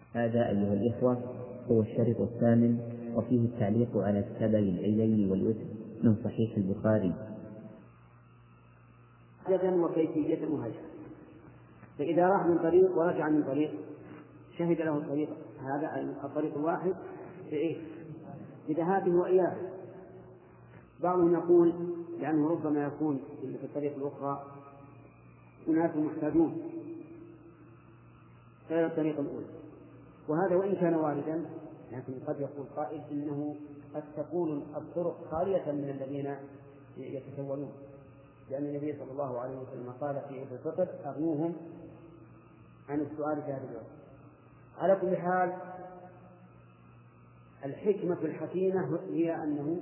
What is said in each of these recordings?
هذا أيها الإخوة هو الشريط الثامن، وفيه التعليق على كتاب العيدين والوتر من صحيح البخاري. عددا وكيفية وهجرا. فإذا راح من طريق ورجع من طريق شهد له الطريق هذا الطريق الواحد بذهابه وإيابه. بعضهم يقول لأنه ربما يكون في الطريق الأخرى أناس محتاجون غير الطريق الأولى، وهذا وإن كان واردا لكن قد يقول قائل إنه قد تكون الطرق خالية من الذين يتسولون، لأن النبي صلى الله عليه وسلم قال في عيد الفطر أغنوهم عن السؤال في هذا اليوم. على كل حال الحكمة الحكيمة هي أنه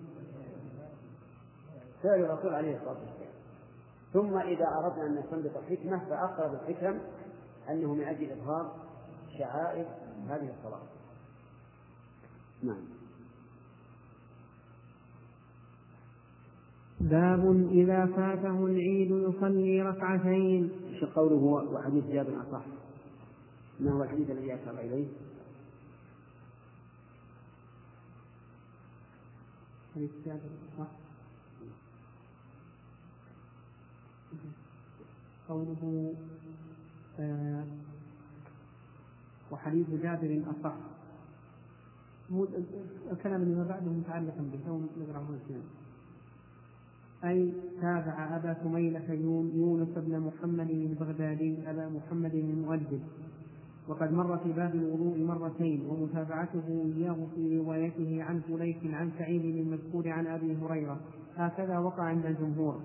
فعل الرسول عليه الصلاة والسلام. ثم إذا أردنا أن نستنبط الحكمة فأقرب الحكم أنه من أجل إظهار شعائر هذه الصلاة. نعم. باب إذا فاته العيد يصلي ركعتين. شو قوله وحديث جابر أصح؟ ما هو الحديث الذي أشار إليه؟ حديث جابر أصح قوله وحديث جابر أصح. الكلام اللي ما بعده متعلقا به أي تابع أبا كميلة يونس بن محمد البغدادي أبا محمد المؤدب، وقد مر في باب الوضوء مرتين، ومتابعته إياه في روايته عن فليح عن سعيد المذكور عن أبي هريرة، هكذا وقع عند الجمهور.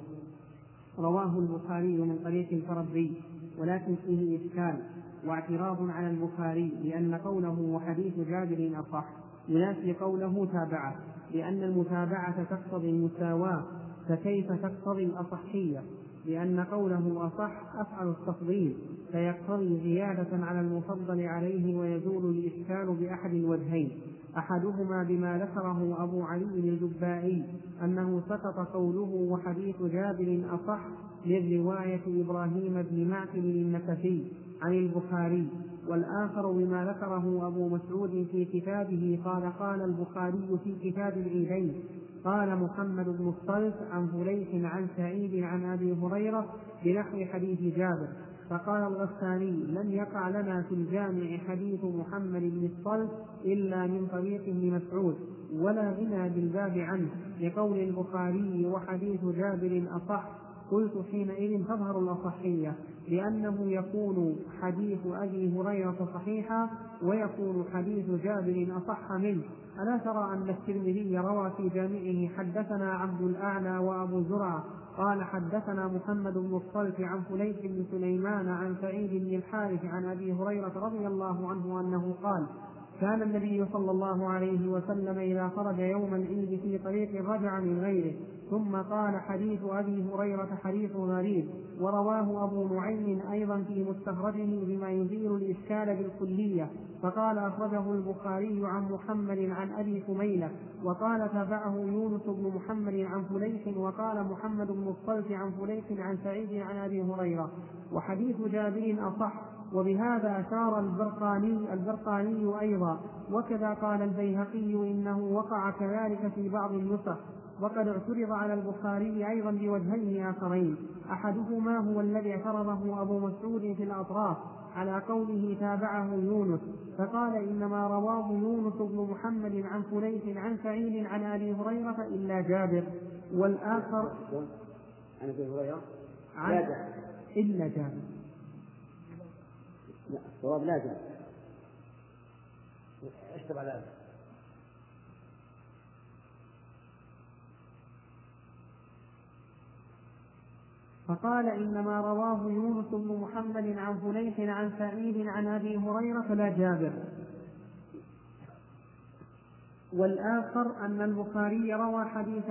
رواه البخاري من طريق الفربري، ولكن فيه إشكال واعتراض على البخاري، لأن قوله وحديث جابر أصح ينافي قوله تابعه، لأن المتابعة تقتضي المساواة، فكيف تقتضي الأصحية؟ لأن قوله أصح أفعل التفضيل، فيقتضي زيادة على المفضل عليه، ويزول الإشكال بأحد الوجهين، أحدهما بما ذكره أبو علي الجبائي أنه سقط قوله وحديث جابر أصح من رواية إبراهيم بن معقل النكفي عن البخاري، والآخر بما ذكره أبو مسعود في كتابه قال البخاري في كتاب العيدين قال محمد بن الصلت عن فليح عن سعيد عن أبي هريرة بنحو حديث جابر. فقال الغساني لم يقع لنا في الجامع حديث محمد بن الصلت إلا من طريق ابن مسعود، ولا غنى بالباب عنه، لقول البخاري وحديث جابر أصح. قلت حينئذ تظهر الأصحية، لأنه يكون حديث أبي هريرة صحيحا ويكون حديث جابر أصح منه. ألا ترى أن الترمذي روى في جامعه حدثنا عبد الأعلى وأبو زرعة قال حدثنا محمد بن الصلت عن فليح بن سليمان عن سعيد بن الحارث عن أبي هريرة رضي الله عنه أنه قال كان النبي صلى الله عليه وسلم إذا خرج يوم العيد في طريق رجع من غيره. ثم قال حديث أبي هريرة حديث غريب، ورواه أبو نعيم أيضا في مستخرجه بما يزيل الإشكال بالكلية، فقال أخرجه البخاري عن محمد عن أبي كميلة، وقال تابعه يونس بن محمد عن فليح، وقال محمد بن الصلت عن فليح عن سعيد عن أبي هريرة، وحديث جابر أصح. وبهذا أشار البرقاني أيضا، وكذا قال البيهقي إنه وقع كذلك في بعض النسخ. وقد اعترض على البخاري أيضا بوجهين آخرين، أحدهما هو الذي اعترضه أبو مسعود في الأطراف على قوله تابعه يونس، فقال إنما رواه يونس بن محمد عن فليح عن سعيد عن أبي هريرة إلا جابر. والآخر عن أبي هريرة إلا جابر. لا الصواب لا جابر. اشتب على هذا. فقال إنما رواه يونس بن محمد عن فليح عن سعيد عن أبي هريرة لا جابر. والآخر أن البخاري روى حديث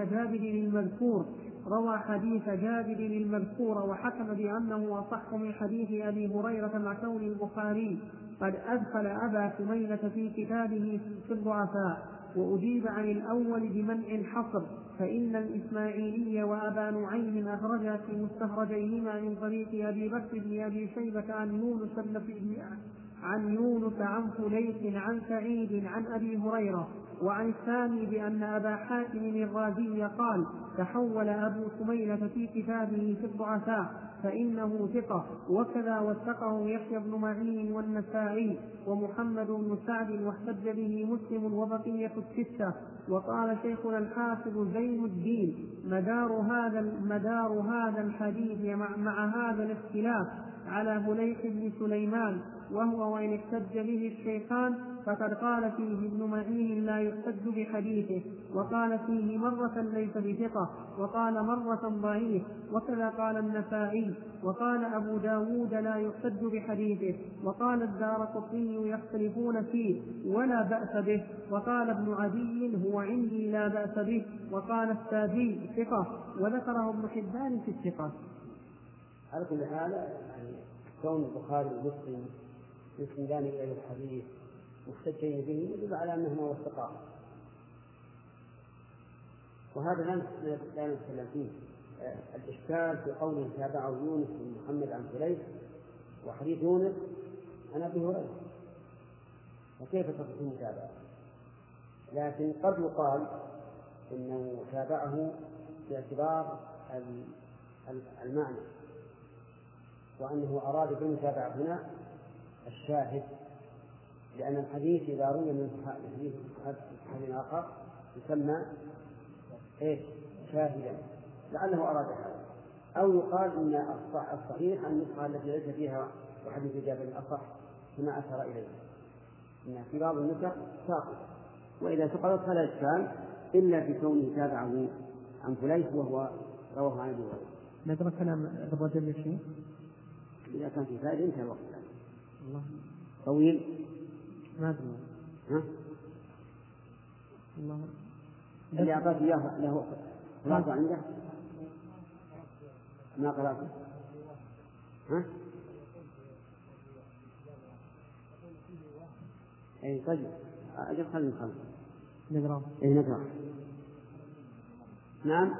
جابر المذكور وحكم بأنه أصح من حديث أبي هريرة، مع كون البخاري قد أدخل أبا كميلة في كتابه في الضعفاء. وأجيب عن الأول بمنع الحصر، فإن الإسماعيلي وأبا نعيم أخرجا في مستخرجيهما من طريق أبي بكر بن أبي شيبة عن يونس عن فليح عن سعيد عن أبي هريرة. وعن الثاني بأن أبا حاتم الرازي قال: تحول أبو سميلة في كتابه في الضعفاء فإنه ثقة. وكذا وثقه يحيى بن معين والنسائي ومحمد بن سعد، واحتج به مسلم وبقية الستة. وقال شيخنا الحافظ زين الدين: مدار هذا الحديث مع هذا الاختلاف على فليح بن سليمان، وهو وإن احتج به الشيخان فقد قال فيه ابن معين لا يحتج بحديثه، وقال فيه مرة ليس بثقة، وقال مرة ضعيف. وكذا قال النسائي. وقال أبو داود لا يحتج بحديثه. وقال الدارقطني يختلفون فيه ولا بأس به. وقال ابن عدي هو عندي لا بأس به. وقال الساجي ثقة، وذكره ابن حبان في الثقة. على كل حال يعني كون البخاري ومسلم يسندان إلى الحديث محتجين به يدل على أنهما وثقا، وهذا لا نتكلم فيه. الإشكال في قوله تابعه يونس بن محمد عن فليح، وحديث يونس عن أبي هريرة، وكيف تصح المتابعة؟ لكن قد يقال إنه تابعه باعتبار المعنى، وأنه أراد بالمتابعة هنا الشاهد، لأن الحديث إذا روي من حديث آخر يسمى شاهدا، لعله أراد هذا. أو يقال إن الصحيح النسخة التي ليس فيها وحديث جابر الأصح كما أشار إليه، إن في بعض النسخ ساقط، وإذا سقطت فلا إشكال إلا في كونه تابعه عن فليح وهو رواه عن أبي هريرة. نقرأ كلام الرجل يا شيخ؟ إذا كان في فائدة انتهى الوقت. الله طويل ما أدري. ها؟ الله اللي أعطاك إياه له خلاصة عنده ما قرأته؟ ها؟ أي طيب أجل خلنا نقرأ. أي نقرأ. نعم.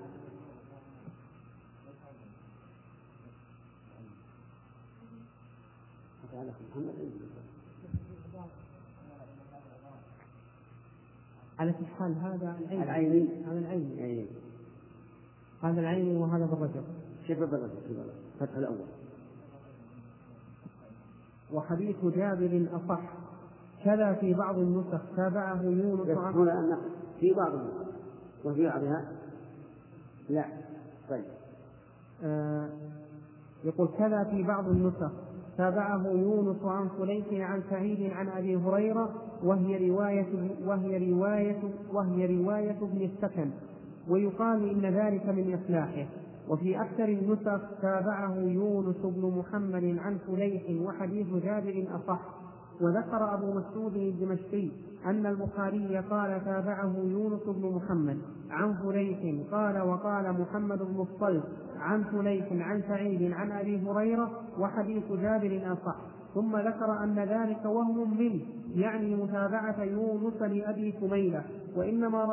على كل حال هذا العيني هذا العيني وهذا بالرجل شبه بالرجل فتح الأول. وحديث جابر أصح. كذا في بعض النسخ تابعه يونس هنا في بعض النسخ وفي بعضها لا. طيب يقول كذا في بعض النسخ تابعه يونس عن فليح عن سعيد عن أبي هريرة، وهي رواية ابن السكن، ويقال إن ذلك من إصلاحه. وفي أكثر النسخ تابعه يونس بن محمد عن فليح، وحديث جابر أصح. وذكر أبو مسعود الدمشقي أن البخاري قال تابعه يونس بن محمد عن فليح قال، وقال محمد بن الصلت عن فليح عن سعيد عن أبي هريرة، وحديث جابر أصح. ثم ذكر أن ذلك وهم منه، يعني متابعة يونس لأبي سميلة، وإنما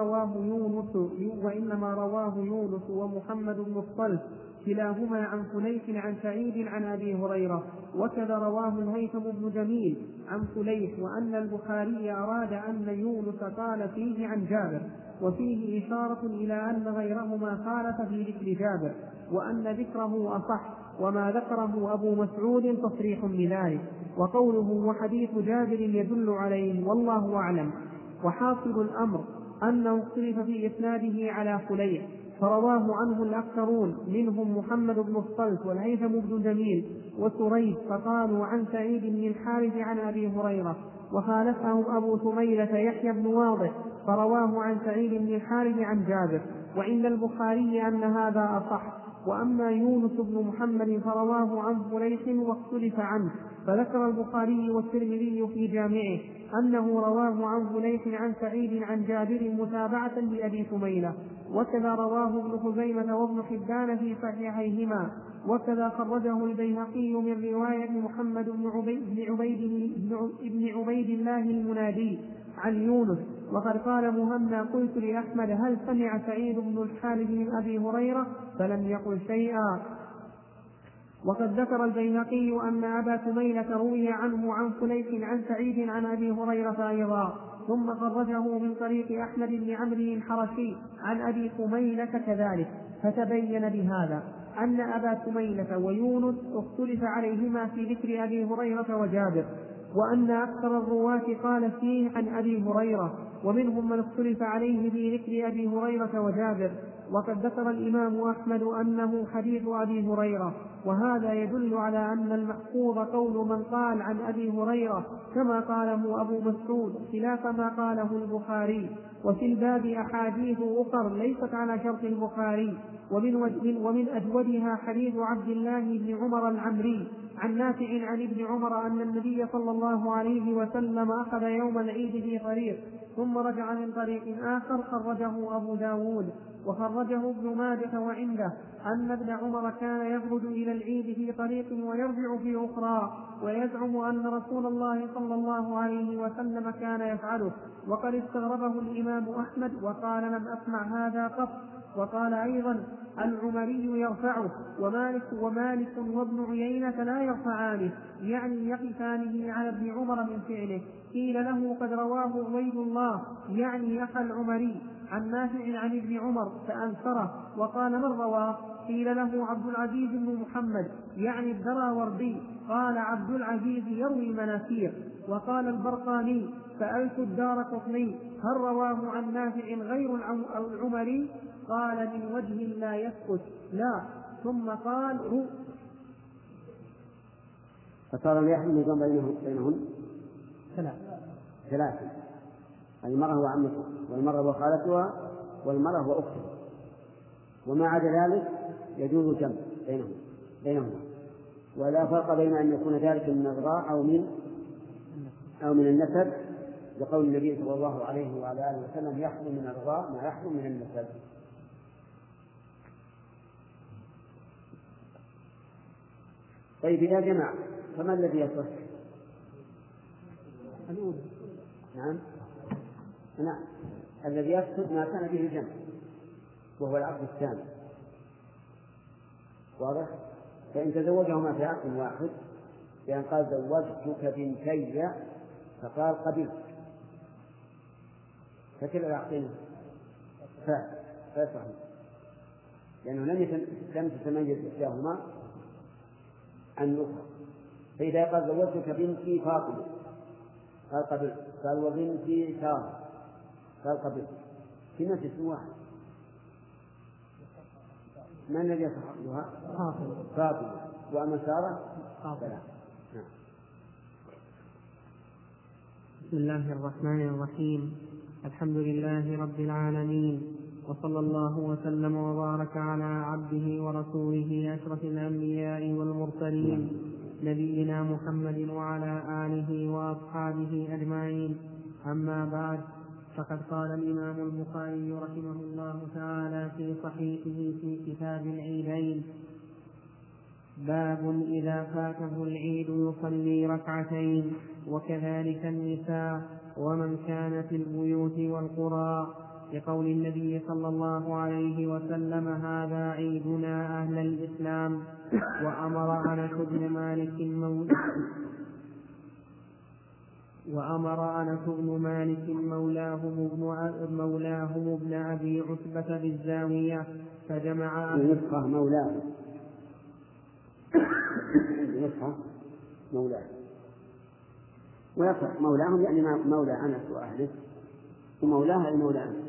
رواه يونس ومحمد بن الصلت كلاهما عن فليح عن سعيد عن أبي هريرة. وكذا رواه الهيثم بن جميل عن فليح، وأن البخاري أراد أن يونس قال فيه عن جابر، وفيه إشارة إلى أن غيرهما خالف في ذكر جابر، وأن ذكره أصح، وما ذكره أبو مسعود تصريح بذلك. وقوله وحديث جابر يدل عليه، والله أعلم. وحاصل الأمر أنه اختلف في إسناده على فليح، فرواه عنه الأكثرون، منهم محمد بن الصلت والهيثم بن جميل وسريج، فقالوا عن سعيد بن الحارث عن أبي هريرة. وخالفهم أبو سميلة يحيى بن واضح، فرواه عن سعيد بن الحارث عن جابر. وعند البخاري أن هذا أصح. وأما يونس بن محمد فرواه عن فليح واختلف عنه، فذكر البخاري والترمذي في جامعه أنه رواه عن فليح عن سعيد عن جابر متابعة لأبي سميلة. وكذا رواه ابن خزيمة وابن حبان في صحيحيهما. وكذا خرجه البيهقي من رواية محمد بن عبيد الله المنادي عن يونس. وقد قال مهنا قلت لأحمد هل سمع سعيد بن الحارث من أبي هريرة؟ فلم يقل شيئا. وقد ذكر البيهقي أن أبا كميلة روي عنه عن فليح عن سعيد عن أبي هريرة أيضا، ثم خرجه من طريق أحمد بن عمرو الحرشي عن أبي كميلة كذلك. فتبين بهذا أن أبا كميلة ويونس اختلف عليهما في ذكر أبي هريرة وجابر، وأن أكثر الرواة قال فيه عن أبي هريرة، ومنهم من اختلف عليه في ذكر أبي هريرة وجابر. وقد ذكر الإمام أحمد أنه حديث أبي هريرة، وهذا يدل على أن المحفوظ قول من قال عن أبي هريرة كما قاله أبو مسعود خلاف ما قاله البخاري. وفي الباب أحاديث أخر ليست على شرط البخاري، ومن أجودها حديث عبد الله بن عمر العمري عن نافع عن ابن عمر أن النبي صلى الله عليه وسلم أخذ يوم العيد في طريق ثم رجع من طريق آخر، خرجه أبو داود وخرجه ابن ماجه وعنده أن ابن عمر كان يخرج إلى العيد في طريق ويرجع في أخرى، ويزعم أن رسول الله صلى الله عليه وسلم كان يفعله. وقد استغربه الإمام أحمد وقال لم أسمع هذا قط. وقال أيضا العمري يرفعه، ومالك وابن عيينة لا يرفعانه، يعني يقفانه على ابن عمر من فعله. قيل له قد رواه عبيد الله يعني أخا العمري عن نافع عن ابن عمر فأنكره وقال من رواه؟ قيل له عبد العزيز بن محمد يعني الدراوردي. قال عبد العزيز يروي مناكير. وقال البرقاني سألت الدارقطني هل رواه عن نافع غير العمري؟ قال من وجه لا يسكت لا. ثم قال فصار اليحيى النظام بينهم ثلاثة: المرأة هو عمتها، والمرأة هو خالتها، والمرأة هو أختها، وما عدا ذلك يجوز الجمع بينهما، ولا فرق بين أن يكون ذلك من الرضاع أو من النسب، لقول النبي صلى الله عليه وعلى آله وسلم يحرم من الرضاع ما يحرم من النسب. طيب إذا جمع فما الذي يصح؟ نعم الذي يفسد ما كان به الجمع وهو العقد الثاني، واضح؟ فإن تزوجهما في عقد واحد، بأن قال زوجتك بنتي فقال قبلت، فكلا العقدين فيصح، لأنه لم تتميز إحداهما عن الأخرى. فإذا قال زوجتك بنتي فاطمة قال قبلت، قال وبنتي سارة قال قبلت، في نفس واحد، من الذي يصحبها؟ فاطمة. وأما سارة فلا. بسم الله الرحمن الرحيم. الحمد لله رب العالمين، وصلى الله وسلم وبارك على عبده ورسوله أشرف الأنبياء والمرسلين نبينا محمد وعلى آله وأصحابه أجمعين. أما بعد، فقد قال الإمام البخاري رحمه الله تعالى في صحيحه في كتاب العيدين: باب إذا فاته العيد يصلي ركعتين، وكذلك النساء ومن كان في البيوت والقرى، لقول النبي صلى الله عليه وسلم هذا عيدنا أهل الإسلام. وأمر أنس بن مالك مولاهم ابن أبي عتبة بالزاوية فجمع نسخة مولاه ويصح مولاهم يعني مولى أنس وأهله، ومولاه المولى أنس.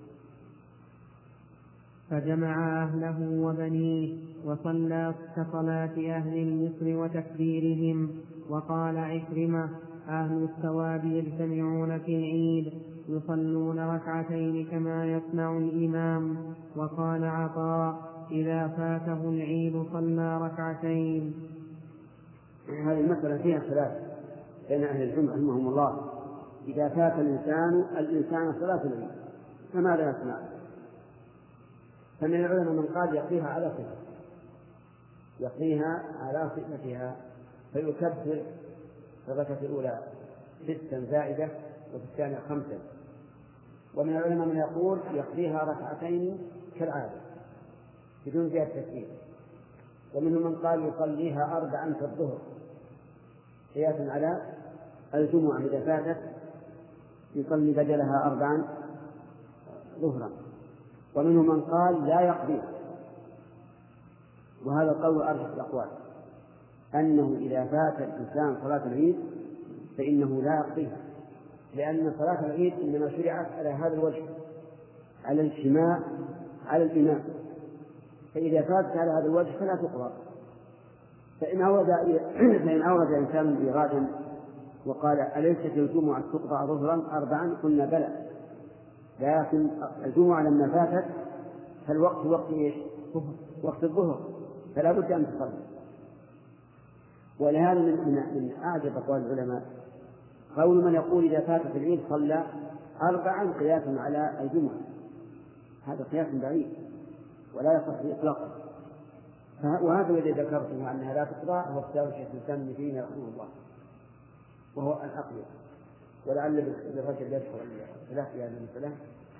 فجمع أهله وبنيه وصلى كصلاة أهل مصر وتكبيرهم. وقال عكرمة: أهل الثواب يجتمعون في العيد يصلون ركعتين كما يصنع الإمام. وقال عطاء: إذا فاته العيد صلى ركعتين. هذه المسألة فيها خلاف بين أهل العلم رحمهم الله. إذا فات الإنسان صلاة العيد فماذا يصنع؟ فمن العلماء من قال يقضيها على صفتها فيكبر في الركعة الأولى 6 زائدة وفي الثانية 5. ومن العلماء من يقول يقضيها ركعتين كالعادة بدون زيادة تكبير، ومنهم من قال يصليها 4 كالظهر قياسا على الجمعة إذا فاتت يصلي بدلها 4 ظهرا. ومنهم من قال لا يقضي، وهذا القول أرجح الأقوال، أنه إذا فات الإنسان صلاة العيد فإنه لا يقضيها، لأن صلاة العيد إنما شرعت على هذا الوجه، على الاجتماع على الإمام، فإذا فاتت على هذا الوجه فلا تقضى. فإن أورد إنسان إيرادا وقال أليست الجمعة تقضى ظهرا 4 قلنا بلى، لكن الجمعة لما فاتت فالوقت وقت إيش؟ وقت الظهر، فلا بد أن تصلي. ولهذا من أعجب أقوال العلماء قول من يقول إذا فاتت العيد صلى 4 قياسا على الجمعة، هذا قياس بعيد ولا يصح إطلاقا. وهذا الذي ذكرته أنها لا تقضى هو اختيار شيخ الإسلام ابن تيمية رحمه الله، وهو الأقوى. ولعل للرجل يشهر الخلاف في هذه المسألة،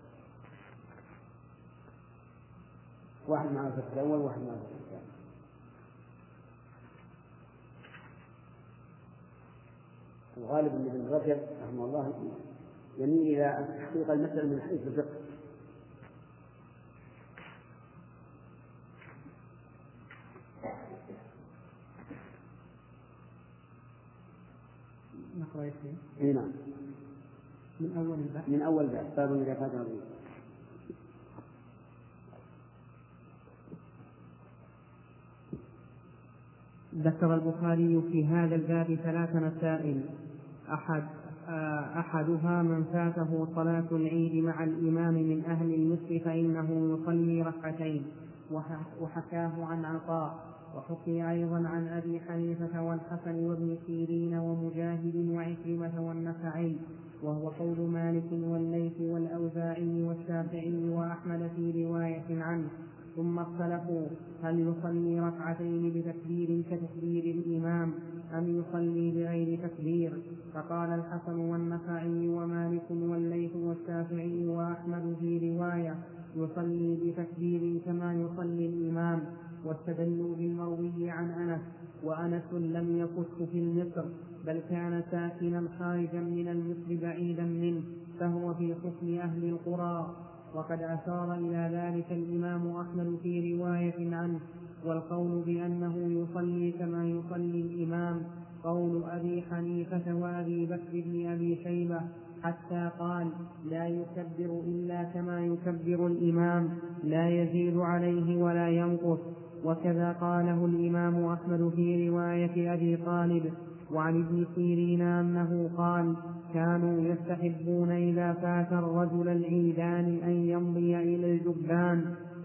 واحد مع الفتح الأول وواحد مع الفتح الثاني. الغالب أن ابن رجب رحمه الله يميل إلى تحقيق المسألة من حيث الفقه. نقرأ إيه نعم. من أول باب باب إذا فات العيد. ذكر البخاري في هذا الباب 3 مسائل، أحدها من فاته صلاة العيد مع الإمام من أهل المصر فإنه يصلي 2 وحكاه عن عطاء، وحكي أيضا عن أبي حنيفة والحسن وابن سيرين ومجاهد وعكرمة والنخعي، وهو قول مالك والليث والأوزاعي والشافعي وأحمد في رواية عنه. ثم اختلفوا هل يصلي 2 بتكبير كتكبير الإمام أم يصلي بغير تكبير، فقال الحسن والنخعي ومالك والليث والشافعي وأحمد في رواية يصلي بتكبير كما يصلي الإمام، واستدلوا بالمروي عن أنس، وأنس لم يكث في مصر بل كان ساكنا خارجا من المصر بعيدا منه، فهو في حكم أهل القرى. وقد أشار إلى ذلك الإمام أحمد في رواية عنه. والقول بأنه يصلي كما يصلي الإمام قول أبي حنيفة وأبي بكر بن أبي شيبة، حتى قال لا يكبر إلا كما يكبر الإمام لا يزيد عليه ولا ينقص. وكذا قاله الإمام أحمد في رواية أبي طالب وعن ابن سيرين أنه قال كانوا يستحبون إذا فات الرجل العيدان أن يمضي إلى الجبان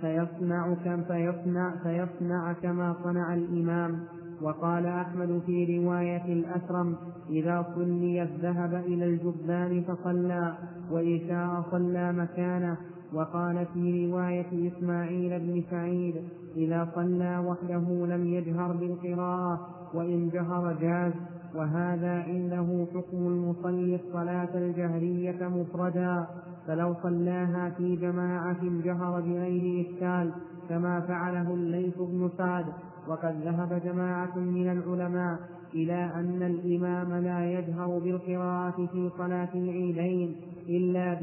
فيصنع كما صنع الإمام. وقال أحمد في رواية الأسرم إذا صلي الذهب إلى الجبان فصلى، وإن شاء صلى مكانه. وقال في رواية إسماعيل بن سعيد إذا صلى وحده لم يجهر بالقراءة وإن جهر جاز. وهذا عنده حكم المصلي الصلاة الجهرية مفردا، فلو صلاها في جماعة جهر بغير إشكال كما فعله الليث بن سعد. وقد ذهب جماعة من العلماء إلى أن الإمام لا يجهر بالقراءة في صلاة العيدين إلا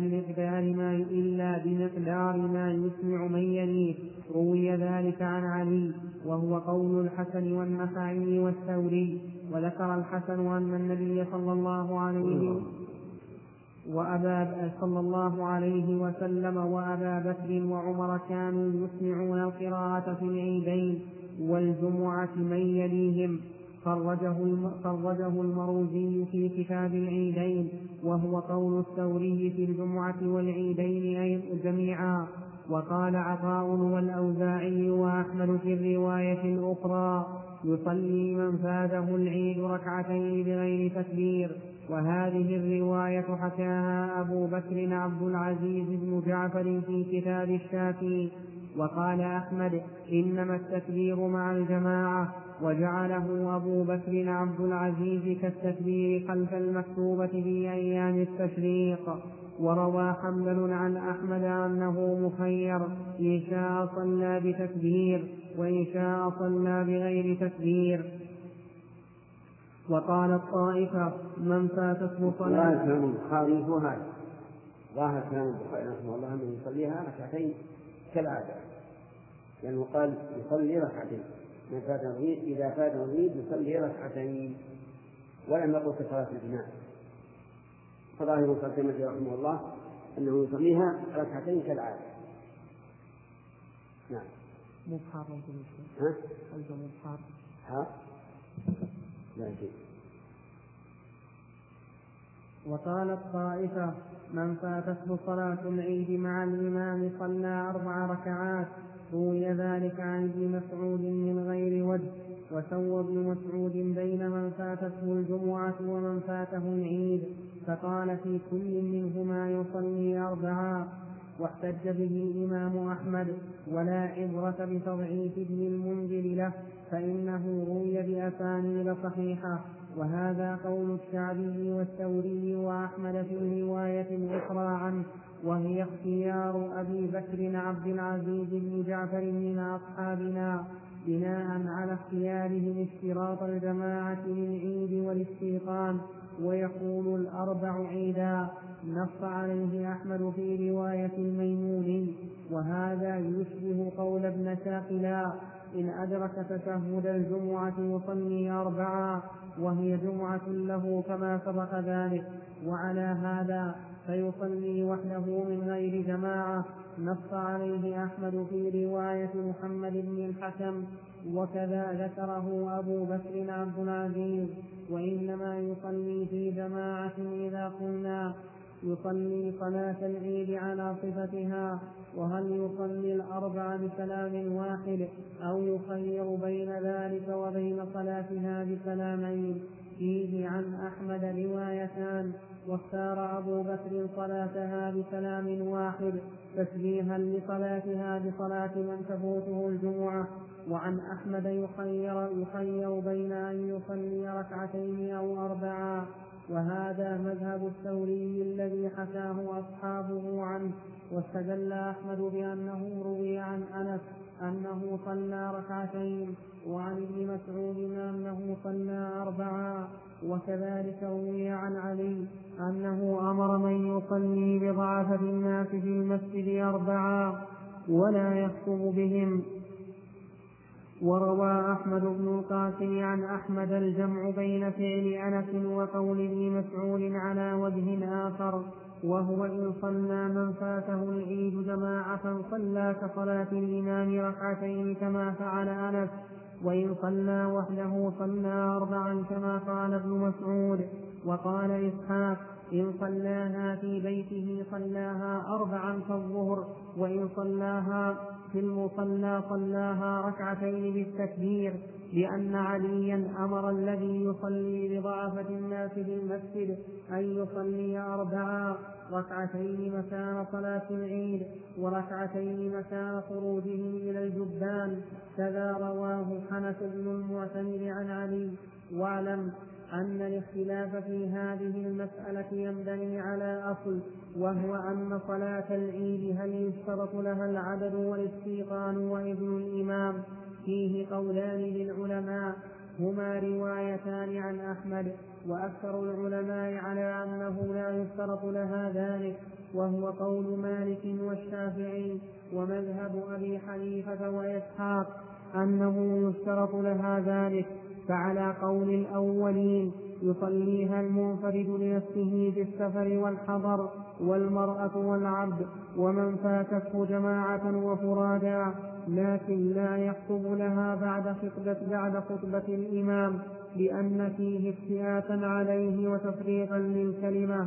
بمقدار ما يسمع من يليه. روي ذلك عن علي وهو قول الحسن والنخعي والثوري. وذكر الحسن أن النبي صلى الله عليه وسلم وأبا بكر وعمر كانوا يسمعون القراءة في العيدين والجمعة من يليهم. خرجه المروزي في كتاب العيدين، وهو قول الثوري في الجمعة والعيدين جميعا. وقال عطاء والأوزاعي وأحمد في الرواية الأخرى يصلي من فاته العيد 2 بغير تكبير. وهذه الرواية حكاها أبو بكر عبد العزيز بن جعفر في كتاب الشافعي وقال أحمد إنما التكبير مع الجماعة، وجعله أبو بكر عبد العزيز كالتكبير خلف المكتوبة في أيام التشريق. وروى حنبل عن أحمد أنه مخير، إن شاء صلى بتكبير وإن شاء صلى بغير تكبير. وقال الطائفة من فاتته صلاة. ظاهر كلام البخاري هو هذا، ظاهر كلام البخاري رحمه الله أنه يصليها ركعتين كالعادة، لأنه قال يصلي ركعتين، من فات العيد إذا فات العيد يصلي ركعتين، ولم يقل كصلاة الجماعة. فظاهر الترجمة رحمه الله أنه يصليها ركعتين كالعادة. نعم. مبحر ها؟ مبحر. ها؟ لا شيء. وقال الطائفة من فاتته صلاة العيد مع الإمام صلى 4 ركعات. روي ذلك عن ابن مسعود من غير وجه. وسوى ابن مسعود بين من فاتته الجمعة ومن فاته العيد، فقال في كل منهما يصلي 4. واحتج به الإمام أحمد، ولا عبرة بتضعيف ابن المنذر له، فإنه روي بأسانيد صحيحة. وهذا قول الشعبي والثوري وأحمد في الرواية الأخرى عنه، وهي اختيار أبي بكر عبد العزيز بن جعفر من أصحابنا، بناء على اختيارهم اشتراط الجماعة للعيد والاستيقان، ويقول 4 عيدا. نص عليه أحمد في رواية الميموني، وهذا يشبه قول ابن شاقلا إن أدرك تشهد الجمعة يصلي 4، وهي جمعة له كما سبق ذلك. وعلى هذا فيصلي وحده من غير جماعة. نص عليه أحمد في رواية محمد بن الحكم، وكذا ذكره أبو بكر عبد العزيز. وإنما يصلي في جماعة إذا قلنا يصلي صلاة العيد على صفتها، وهل يصلي 4 بسلام واحد أو يخير بين ذلك وبين صلاتها بسلامين. فيه عن أحمد روايتان، واختار أبو بكر صلاتها بسلام واحد تشبيها لصلاتها بصلاة من تفوته الجمعة. وعن أحمد يخير بين أن يصلي 2 أو 4، وهذا مذهب الثوري الذي حكاه أصحابه عنه. واستدل أحمد بأنه روي عن أنس أنه صلى 2، وعن ابن مسعود أنه صلى 4، وكذلك روي عن علي أنه أمر من يصلي بضعفة الناس في المسجد 4 ولا يخطب بهم. وروى أحمد بن القاسم عن أحمد الجمع بين فعل أنس وقول ابن مسعود على وجه آخر، وهو إن صلى من فاته العيد جماعة صلى كصلاة الإمام 2 كما فعل أنس، وإن صلى وحده صلى 4 كما قال ابن مسعود. وقال إسحاق إن صلاها في بيته صلاها 4 كالظهر، وإن صلاها في المصلى صلاها 2 بالتكبير، لأن عليا أمر الذي يصلي بضعفة الناس في المسجد أن يصلي 4 2 مكان صلاة العيد، و2 مكان خروجهم إلى الجبان. كذا رواه حنس بن المعتمر عن علي. واعلم أن الاختلاف في هذه المسألة ينبني على أصل، وهو أن صلاة العيد هل يشترط لها العدد والاستيقان وإذن الإمام؟ فيه قولان للعلماء، هما روايتان عن أحمد، وأكثر العلماء على أنه لا يشترط لها ذلك، وهو قول مالك والشافعي ومذهب أبي حنيفة وإسحاق أنه يشترط لها ذلك. فعلى قول الأولين يصليها المنفرد لنفسه في السفر والحضر والمرأة والعبد ومن فاتته جماعة وفرادا، لكن لا يخطب لها بعد خطبة الإمام، لأن فيه افتئاتا عليه وتفريقا للكلمة.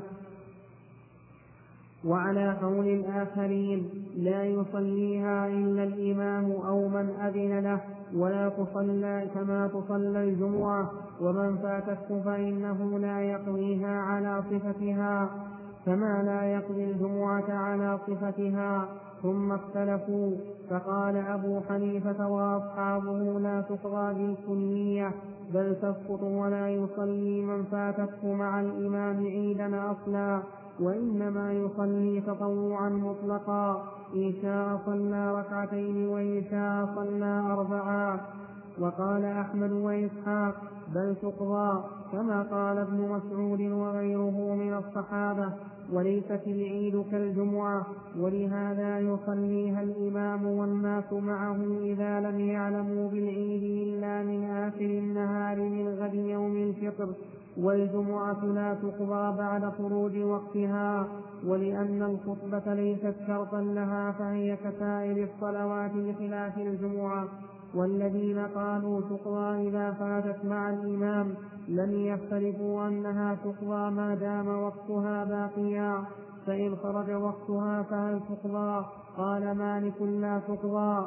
وعلى قول الآخرين لا يصليها إلا الإمام أو من أذن له، ولا تصلى كما تصلى الجمعة، ومن فاتته فإنه لا يقضيها على صفتها. كما لا يقضي الجمعة على صفتها. ثم اختلفوا، فقال أبو حنيفة وأصحابه لا تقضى بالكلية، بل تسقط ولا يصلي من فاتته مع الإمام عيدا أصلا، وإنما يصلي تطوعا مطلقا، إن شاء صلى ركعتين وإن شاء صلى أربعا. وقال أحمد وإسحاق بل تقضى، كما قال ابن مسعود وغيره من الصحابة، وليست العيد كالجمعة، ولهذا يصليها الإمام والناس معه إذا لم يعلموا بالعيد إلا من آخر النهار من غد يوم الفطر. والجمعة لا تقضى بعد خروج وقتها، ولأن الخطبة ليست شرطا لها فهي كسائر الصلوات بخلاف الجمعة. والذين قالوا تقضى إذا فاتت مع الإمام لم يختلفوا أنها تقضى ما دام وقتها باقيا، فإن خرج وقتها فهل تقضى؟ قال مالك لا تقضى.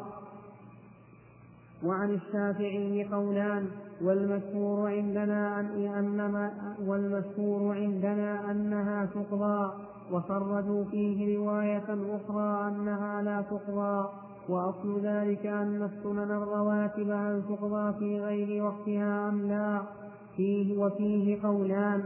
وعن الشافعي قولان، والمشهور عندنا أنها تقضى، وخرجوا فيه رواية أخرى أنها لا تقضى. وأصل ذلك أن السنن الرواتب هل تقضى في غير وقتها أم لا؟ وفيه قولان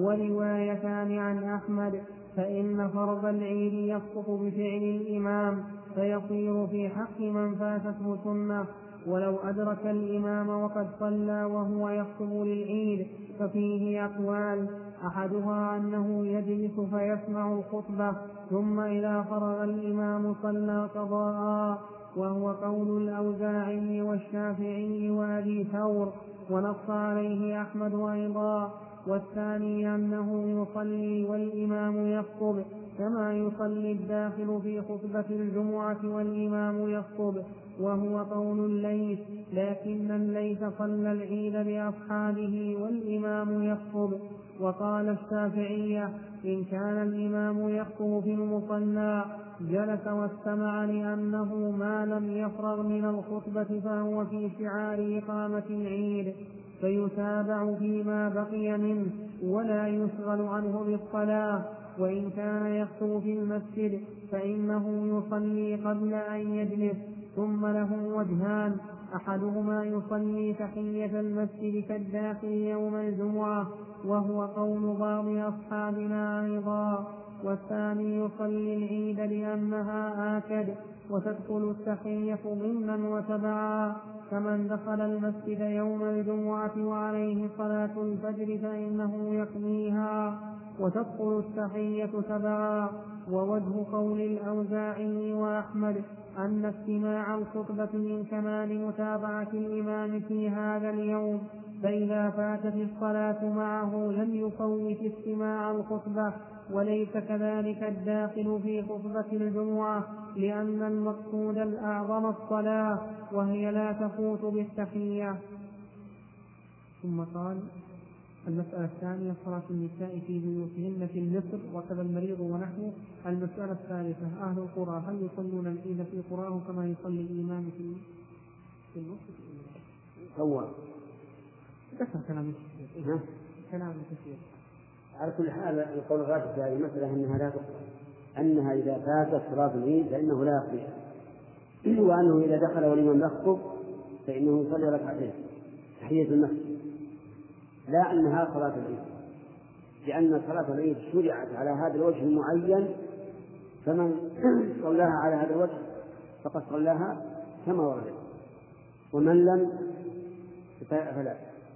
وروايتان عن أحمد، فإن فرض العيد يسقط بفعل الإمام فيصير في حق من فاتته سنة، ولو أدرك الإمام وقد صلى وهو يخطب للعيد ففيه أقوال، أحدها أنه يجلس فيسمع الخطبة ثم إذا فرغ الإمام صلى قضاء، وهو قول الأوزاعي والشافعي وأبي ثور، ونص عليه أحمد أيضا. والثاني أنه يصلي والإمام يخطب، كما يصلي الداخل في خطبة الجمعة والإمام يخطب، وهو قول الليث، لكن الليث صلى العيد بأصحابه والإمام يخطب. وقال الشافعية إن كان الإمام يخطب في المصلى جلس واستمع، لأنه ما لم يفرغ من الخطبة فهو في شعار إقامة العيد، فيتابع فيما بقي منه ولا يشغل عنه بالصلاة. وإن كان يخطب في المسجد فإنه يصلي قبل أن يجلس، ثم له وجهان، أحدهما يصلي تحية المسجد كالداخل يوم الجمعة، وهو قول بعض أصحابنا أيضا، والثاني يصلي العيد لأنها آكد، وتدخل التحية ضمنا وتبعا، كمن دخل المسجد يوم الجمعة وعليه صلاة الفجر فإنه يقضيها، وتدخل التحية تبعا. ووجه قول الأوزاعي وأحمد أن استماع الخطبة من كمال متابعة الإمام في هذا اليوم، فإذا فاتت الصلاة معه لم يفوت استماع الخطبة، وليس كذلك الداخل في خطبة الجمعة، لأن المقصود الأعظم الصلاة، وهي لا تفوت بالتحية. ثم قال المسألة الثانية صلاة النساء في بيوتهن في مصر وكذا المريض ونحوه. المسألة الثالثة أهل القرى هل يصلون العيد في قراهم كما يصلي الإمام في المسجد؟ هو ذكر كلام كثير. على كل حال القول الراجح في هذه المسألة أنها لا تقضى، أنها إذا فاتت صلاة العيد فإنه لا يقضيها، وأنه إذا دخل والإمام يخطب فإنه يصلي ركعتين تحية المسجد، لا أنها صلاة العيد، لأن صلاة العيد شرعت على هذا الوجه المعين، فمن صلاها على هذا الوجه فقد صلاها كما ورد، ومن لم فلا.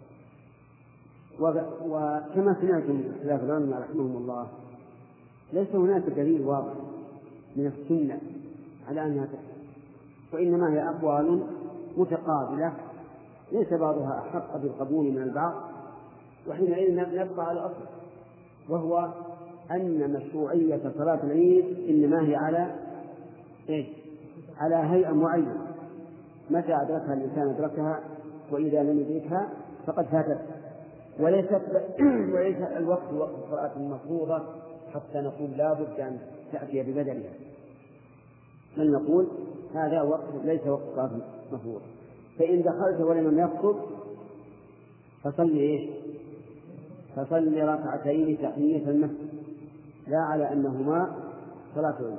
وكما سمعتم من اختلاف العلماء رحمهم الله، ليس هناك دليل واضح من السنة على أنها تحصل، وإنما هي أقوال متقابلة ليس بعضها أحق بالقبول من البعض، وحينئذ نبقى على الأصل، وهو أن مشروعية صلاة العيد إنما هي على هيئة معينة، متى أدركها الإنسان أدركها، وإذا لم يدركها فقد فاتت، وليس الوقت وقت الصلاة المفروضة حتى نقول لا بد أن تأتي ببدلها، بل نقول هذا وقت ليس وقت صلاة مفروضة. فإن دخلت ولم يخطب فصلي ركعتين تحية المسجد، لا على أنهما صلاة العيد.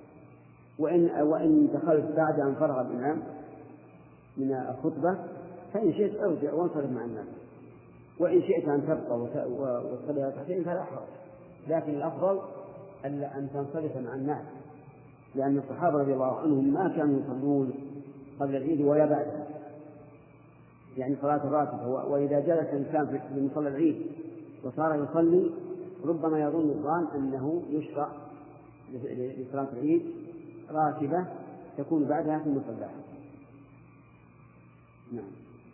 وإن دخلت بعد أن فرغ الإمام من الخطبة فإن شئت أرجع وانصرف مع الناس، وإن شئت أن تبقى وتصلي ركعتين فلا حرج، لكن الأفضل أن تنصرف مع الناس، لأن الصحابة رضي الله عنهم ما كانوا يصلون قبل العيد ولا بعدها، يعني صلاة الراتبة. وإذا جلس الإنسان في مصلى العيد وصار يصلي ربما يظن الظان أنه يشرع لصلاة العيد راتبة تكون بعدها في مصلى. نعم.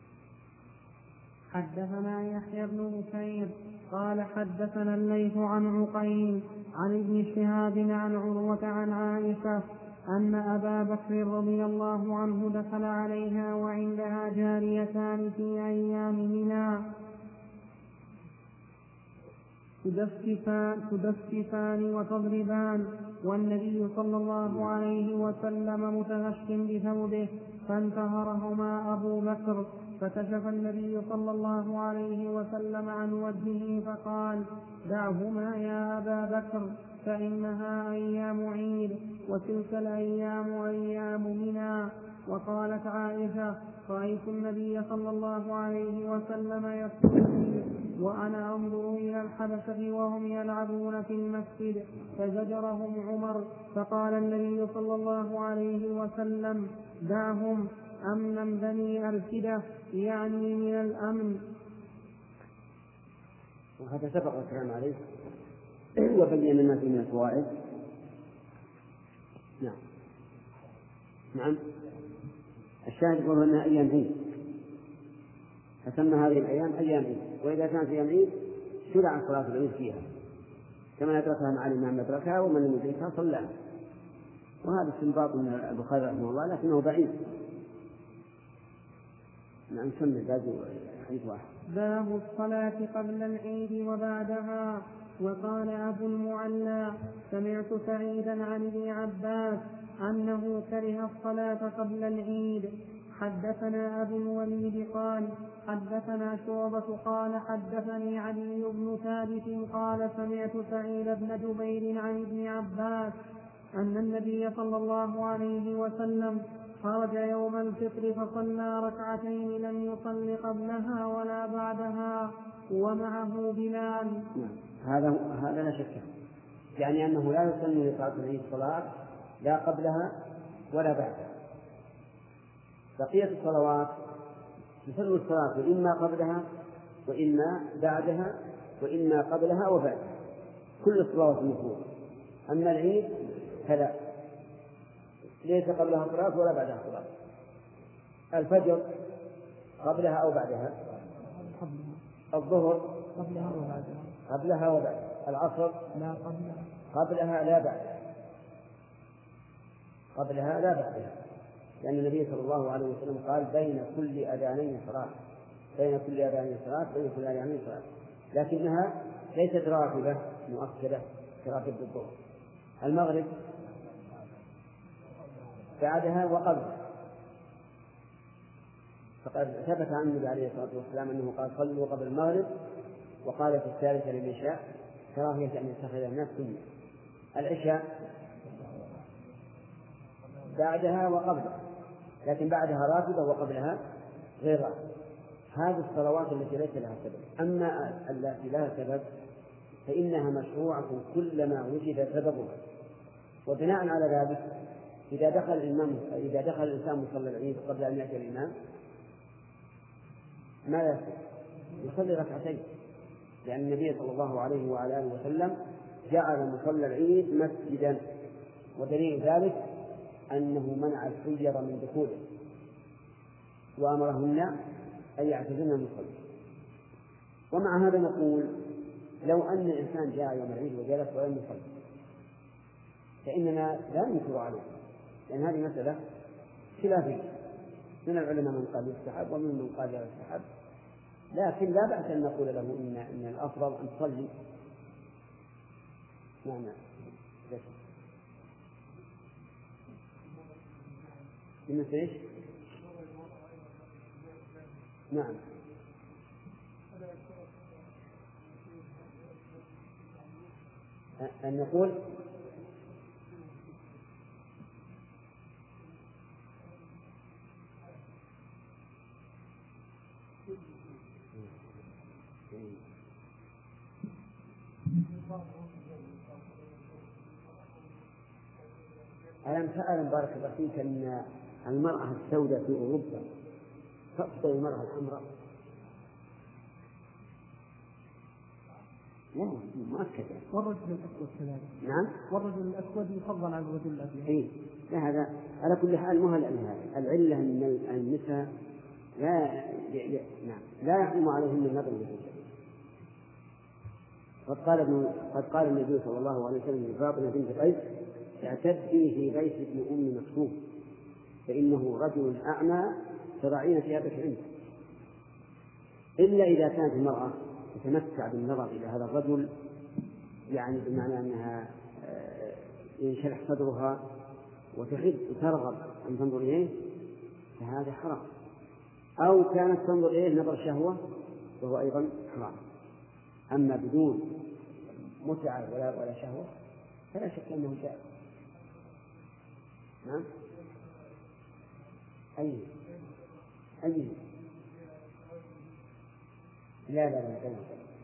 حدثنا يحيى بن بكير قال حدثنا الليث عن عقيل عن ابن شهاب عن عروة عن عائشة أن أبا بكر رضي الله عنه دخل عليها وعندها جاريتان في أيام منى تدففان وتضربان، والنبي صلى الله عليه وسلم متغش بثوبه، فانتهرهما أبو بكر، فكشف النبي صلى الله عليه وسلم عن وجهه فقال: دعهما يا أبا بكر، فإنها أيام عيد، وتلك الأيام أيام منى. وقالت عائشة: رأيت النبي صلى الله عليه وسلم يصلي وأنا أنظر إلى الحبشة وهم يلعبون في المسجد، فزجرهم عمر، فقال النبي صلى الله عليه وسلم: دعهم، أمنا بني أركدة، يعني من الأمن. وهذا سبق الكلام عليه وبين الناس من الفوائد. نعم. الشاهد يقول أنها أيام عيد، فسمى هذه الأيام أيام عيد، وإذا كانت أيام عيد شرع صلاة العيد فيها، كما يدركها مع الإمام يدركها ومن لم يدركها صلى. وهذا استنباط من البخاري رحمه الله لكنه بعيد. نعم. نكمل باقي حديث واحد. باب الصلاة قبل العيد وبعدها. وقال أبو المعلى: سمعت سعيدا عن ابن عباس أنه كره الصلاة قبل العيد. حدثنا أبو الوليد قال حدثنا شعبة قال حدثني علي بن ثابت قال سمعت سعيد بن جبير عن ابن عباس أن النبي صلى الله عليه وسلم خرج يوم الفطر فصلى ركعتين لم يصل قبلها ولا بعدها ومعه بلال. هذا لا شك، يعني أنه لا يصلي لصلاة العيد صلاة لا قبلها ولا بعدها. بقية الصلوات يصلي الصلاة إما قبلها وإما بعدها وإما قبلها وبعدها، كل الصلوات المفروضة. أما العيد فلا، ليس قبلها صلاة ولا بعدها صلاة. الفجر قبلها أو بعدها، الظهر قبلها وبعدها، العصر قبلها لا بعدها، لأن النبي صلى الله عليه وسلم قال: بين كل أذانين صلاة، لكنها ليست راتبة مؤكدة كراتب الظهر. المغرب بعدها وقبلها، فقد ثبت عن النبي عليه الصلاة والسلام أنه قال: صلوا قبل المغرب، وقال في الثالثة للعشاء كراهية أن يتخذ الناس سنة. العشاء بعدها وقبلها، لكن بعدها راتبة وقبلها غير راتبة. هذه الصلوات التي ليس لها سبب. أما التي لها سبب فإنها مشروعة كلما وجد سببها. وبناء على ذلك إذا دخل الإنسان مصلى العيد قبل أن يأتي الإمام ماذا يصلي ركعتين، لأن النبي صلى الله عليه وعلى آله وسلم جعل مصلى العيد مسجدا، ودليل ذلك أنه منع الحجر من دخوله وأمرهن أن يعتزلن المصلى. ومع هذا نقول: لو أن الإنسان جاء يوم العيد وجلس ولم يصلي فإننا لا ننكر عليه، لأن هذه مسألة خلافية، من العلماء من قال يستحب ومن من قال لا يستحب، لكن لا بأس أن نقول له إن الأفضل أن تصلي. نعم. بالنسبة إيش؟ نعم. أن نقول ألم بارك الله فيك أن المرأة السوداء في أوروبا تفضل المرأة الحمراء؟ لا مؤكد. والرجل الأسود كذلك. نعم. والرجل الأسود يفضل على الرجل الأبيض. إيه لا هذا على كل حال مهل العلة أن النساء لا يحرم عليهن النظر للرجال. قد قال النبي صلى الله عليه وسلم لفاطمة بنت قيس: اعتدي في بيت ابن أم مكتوم فإنه رجل أعمى تضعين ثيابك عنده. إلا إذا كانت المرأة تتمتع بالنظر إلى هذا الرجل، يعني بمعنى أنها ينشرح صدرها وتحب وترغب أن تنظر إليه فهذا حرام، أو كانت تنظر إليه نظر شهوة وهو أيضا حرام. أما بدون متعة ولا شهوة فلا شك أنه جائز. نعم. أي لا نعم.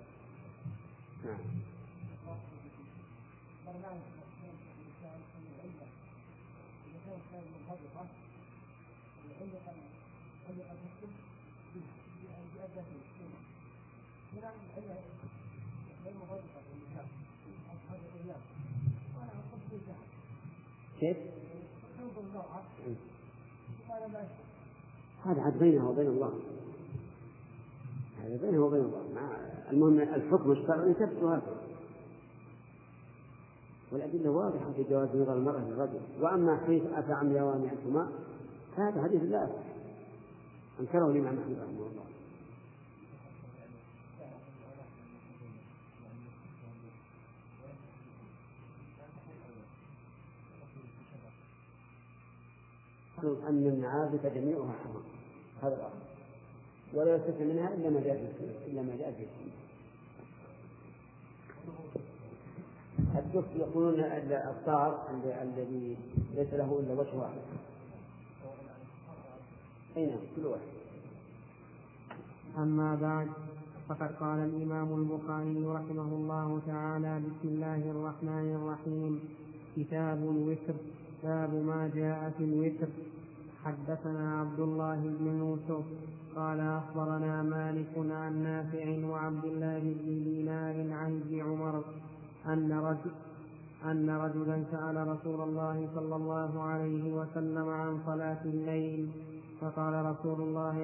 كيف؟ هذا عاد بينه وبين الله، هذا بينه وبين الله. المهم الحكم الشرعي ثبت هذا، والأدلة واضحة في جواز نظر المرأة للرجل. وأما حيث أفعميان أنتما فهذا حديث لا أصح، أنكره الإمام أحمد رحمه الله. أن النعافة جميعها حرام، هذا الأصل، ولا يستثنى منها إلا ما جاء في السنة. الدف يقولون الطار الذي ليس له إلا وجه واحد. أين كل واحد. أما بعد، فقد قال الإمام البخاري رحمه الله تعالى: بسم الله الرحمن الرحيم. كتاب الوتر. باب ما جاء في الوتر. حدثنا عبد الله بن يوسف قال أخبرنا مالك عن نافع وعبد الله بن دينار عن ابن عمر أن رجلا سأل رسول الله صلى الله عليه وسلم عن صلاة الليل، فقال رسول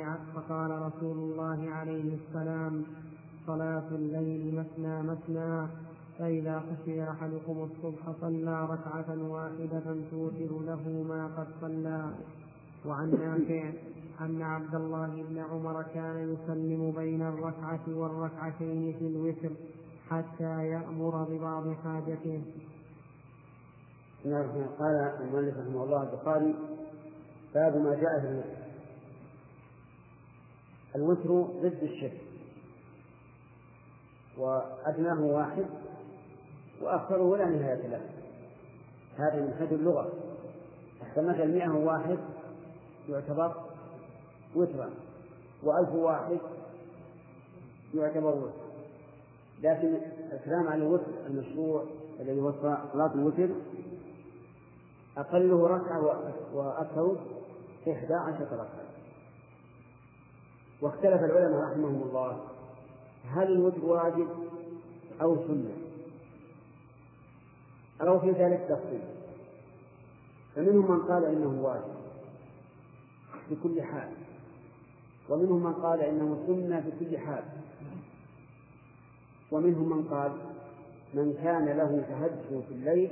الله عليه السلام: صلاة الليل مثنى مثنى، فإذا خشي أحدكم الصبح صلى ركعة واحدة توتر له ما قد صلى. وعن نافع أن عبد الله بن عمر كان يسلم بين الركعة والركعتين في الوتر حتى يأمر ببعض حاجته. قال المؤلف رحمه الله البخاري: باب ما جاء في الوتر. الوتر ضد الشرك، وأدناه واحد وأكثره لا نهاية له. هذا من حيث اللغة، فمثل 101 يعتبر وترا، و1000 واحد يعتبر وتر. لكن الكلام عن الوتر المشروع الذي هو صلاة الوتر أقله ركعة وأكثره 11 ركعة. واختلف العلماء رحمهم الله هل الوتر واجب أو سنة أو في ذلك تفصيل. فمنهم من قال إنه واجب بكل حال، ومنهم من قال إنه سنة بكل حال، ومنهم من قال من كان له تهجد في الليل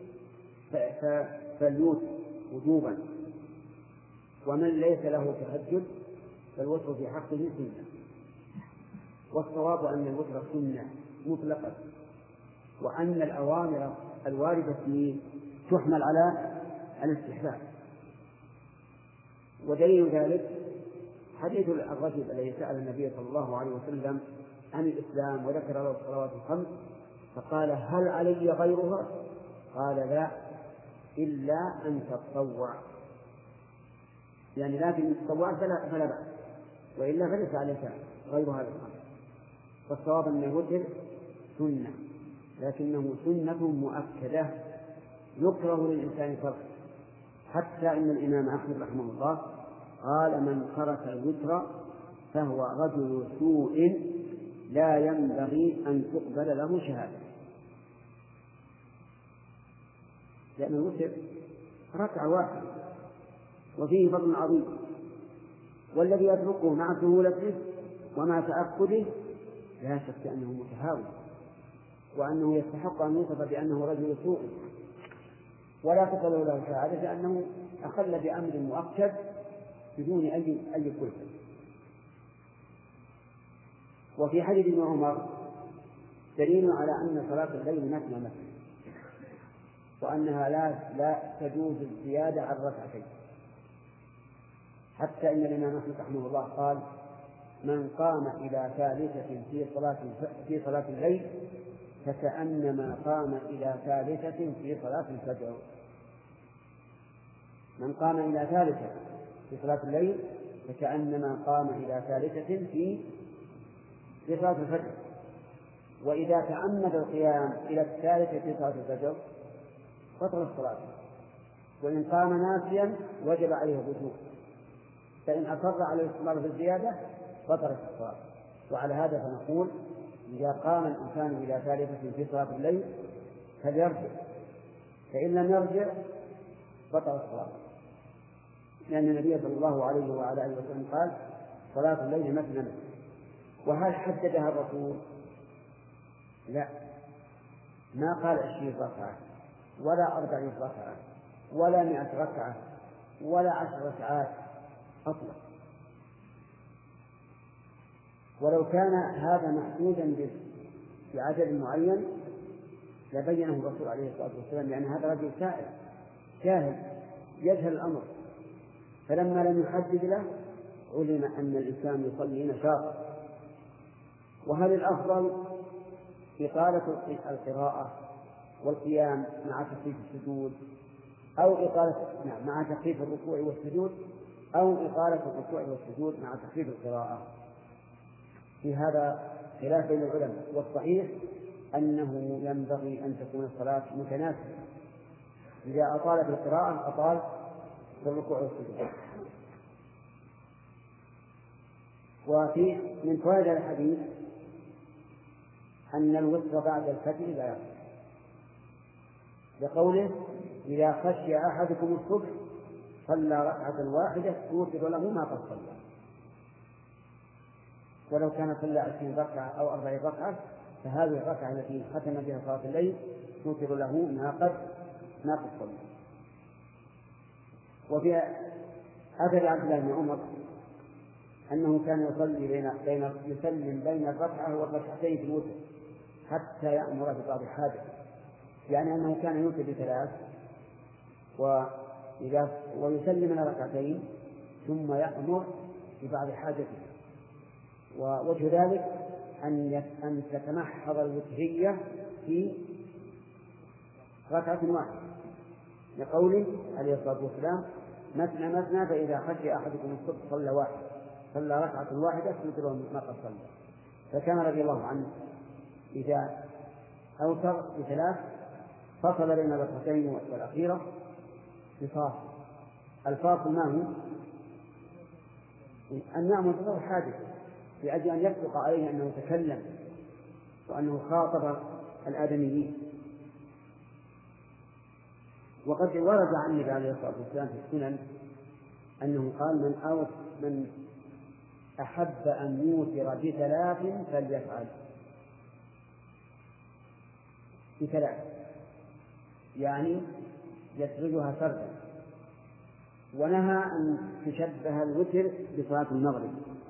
فليوتر وجوبا، ومن ليس له تهجد فالوتر في حقه سنة. والصواب أن الوتر سنة مطلقة، وأن الأوامر الواردة فيه تحمل على الاستحباب. ودليل ذلك حديث الرجل الذي سأل النبي صلى الله عليه وسلم عن الإسلام وذكر له الصلوات الخمس فقال هل علي غيرها؟ قال لا، إلا أن تتطوع، يعني لكن تطوع فلا بأس، وإلا فليس عليك غير هذا الأمر. فالصواب أن الوتر سنة، لكنه سنة مؤكدة يكره للإنسان تركه، حتى إن الإمام أحمد رحمه الله قال من ترك الوتر فهو رجل سوء لا ينبغي أن تقبل له شهادة، لأن الوتر ركعة واحدة وفيه فضل عظيم، والذي يتركه مع سهولته ومع تأكده لا شك أنه متهاون، وأنه يستحق أن يوصف بأنه رجل سوء ولا تقبل له شهادة، لأنه أخل بأمر مؤكد بدون أي كلفة. وفي حديث ابن عمر دليل على أن صلاة الليل مثنى، وأنها لا تجوز الزيادة عن ركعتين، حتى إن الإمام أحمد رحمه الله قال من قام إلى ثالثة في صلاة الليل فكأنما قام إلى ثالثة في صلاة الفجر. من قام إلى ثالثة في صلاة الليل فكأنما قام إلى ثالثة في صلاة الفجر. وإذا تعمد القيام إلى الثالثة في صلاة الفجر بطل الصلاة، وإن قام ناسيا وجب عليه الرجوع، فإن أصر على الاستمرار في الزيادة بطلت الصلاة. وعلى هذا فنقول إذا قام الإنسان إلى ثالثة في صلاة الليل فليرجع، فإن لم يرجع بطل الصلاة، لأن النبي صلى الله عليه وعلى آله وسلم قال صلاة الليل مثنى. وهل حددها الرسول؟ لا، ما قال 20 ركعة ولا 40 ركعة ولا 100 ركعة ولا 10 ركعات أطلق. ولو كان هذا محدودا بعدد معين لبينه الرسول عليه الصلاة والسلام، لأن هذا رجل سائل جاهل يجهل الأمر، فلما لم يحدد له علم أن الإنسان يصلي نشاط. وهل الأفضل إطالة القراءة والقيام مع تخفيف السجود، أو مع تخفيف الركوع والسجود، أو إطالة الركوع والسجود مع تخفيف القراءة؟ في هذا خلاف بين العلماء، والصحيح أنه ينبغي أن تكون الصلاة متناسبة، إذا أطال في القراءة أطال في الركوع والسجود. وفي من فوائد الحديث أن الوتر بعد الفجر لا يصح، لقوله إذا خشي أحدكم الصبح صلى ركعة واحدة توتر له ما قد صلى. ولو كان صلى 20 ركعة أو 40 ركعة فهذه الركعة التي ختم بها صلاة الليل توتر له ما قد صلى. وفي أثر عبد الله بن عمر أنه كان يسلم بين الركعة والركعتين في الوتر حتى يأمر ببعض حاجة، يعني أنه كان يوتر ب3 ويسلم من ركعتين ثم يأمر ببعض حاجته. ووجه ذلك أن تتمحض الوترية في ركعة واحدة، لقوله عليه الصلاة والسلام مثنى مثنى فإذا خشي أحدكم الصبح صلى ركعة واحدة توتر ما قد صلى. فكان رضي الله عنه إذا أوتر ب3 فصل بين الركعتين والأخيرة بفاصل. الفاصل ما هو؟ أن يعمل بغير حاجة، لأجل أن يصدق عليه أنه تكلم وأنه خاطب الآدميين. وقد ورد عن النبي عليه الصلاة والسلام في السنن أنه قال من أحب أن يوتر ب3 فليفعل ب3، يعني يسردها سردا. ونهى أن تشبه الوتر بصلاة المغرب،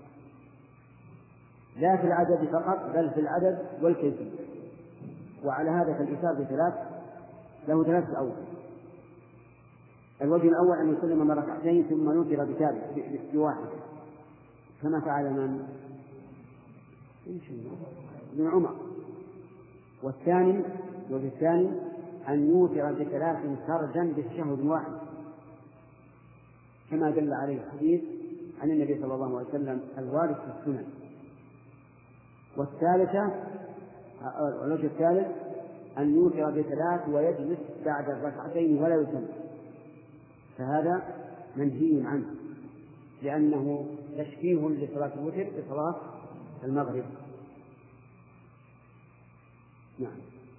لا في العدد فقط بل في العدد والكيفية. وعلى هذا فالإيثار ب3 له 3 أوجه. الوجه الأول أن يسلم من ركعتين ثم يوتر بواحدة كما فعل ابن عمر، والثاني أن يوتر بثلاث سرجا بالشهر واحد، كما دل عليه الحديث عن النبي صلى الله عليه وسلم الوارد في السنن. الوجه الثالث أن يوتر بثلاث ويجلس بعد الركعتين ولا يسلم، فهذا منهي عنه لأنه تشبيه لصلاة الوتر بصلاة المغرب. نعم.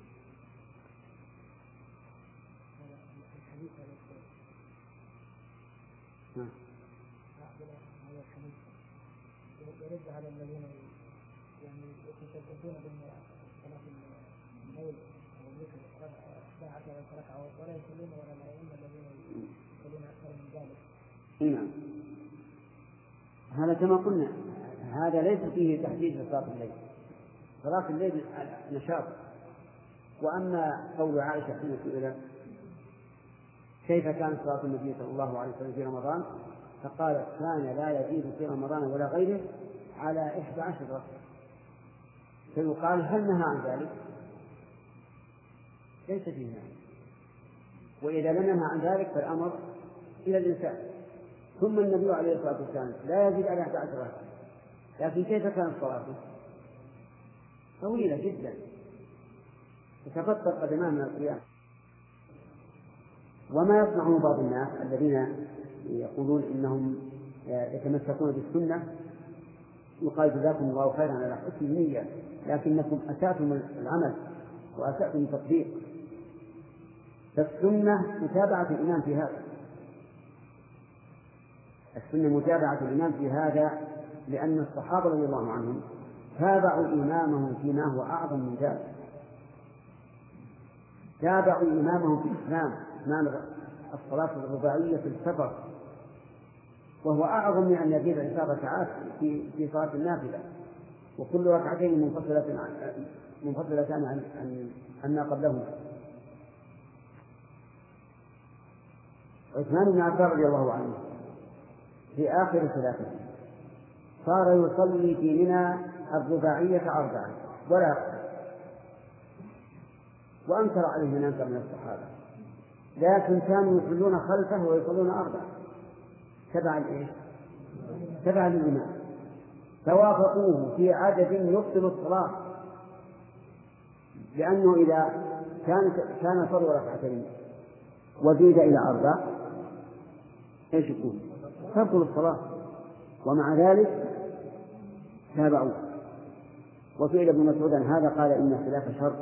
يرد على الذين يعني يتشددون بين صلاة الليل والذكر 11 ركعة ولا يصلون ولا الأئمة الذين يصلون أكثر من ذلك. نعم. هذا كما قلنا هذا ليس فيه تحديد لصلاة الليل. صلاة الليل نشاط. وأما قول عائشة حين سئلت كيف كانت صلاة النبي صلى الله عليه وسلم في رمضان فقالت كان لا يزيد في رمضان ولا غيره على 11 ركعة. فيقال هل نهى عن ذلك؟ ليس فيه نهي. وإذا لم ينهى عن ذلك فالأمر إلى الإنسان. ثم النبي عليه الصلاة والسلام لا يزيد على 11 ركعة، لكن كيف كانت صلاته؟ طويلة جدا تتفتر قدمان من القيام. وما يصنعه بعض الناس الذين يقولون إنهم يتمسكون بالسنة يقال جزاكم الله خيرا على حسن النية، لكنكم أسأتم العمل وأسأتم التطبيق. فالسنة متابعة الإمام في هذا، السنة متابعة الإمام في هذا، لأن الصحابة رضي الله عنهم تابعوا إمامهم فيما هو أعظم من ذلك. تابعوا إمامهم في الإسلام الصلاة الرباعية في السفر، وهو أعظم من أن يزيد 10 ركعات في صلاة النافلة، وكل ركعتين منفصلتان عن ما قبلهما. عثمان بن عفان رضي الله عنه في آخر خلافته صار يصلي في منى الرباعية 4 ولا يقصر، وأنكر عليه من أنكر من الصحابة، لكن كانوا يصلون خلفه ويصلون 4 تبعا للإمام، فوافقوه في عدد يبطل الصلاة، لأنه إذا كان صلوا 2 ركعتين وزيد إلى 4 ايش يكون؟ تبطل الصلاة، ومع ذلك تابعوا. وسئل ابن مسعود عن هذا قال إن الخلاف شر.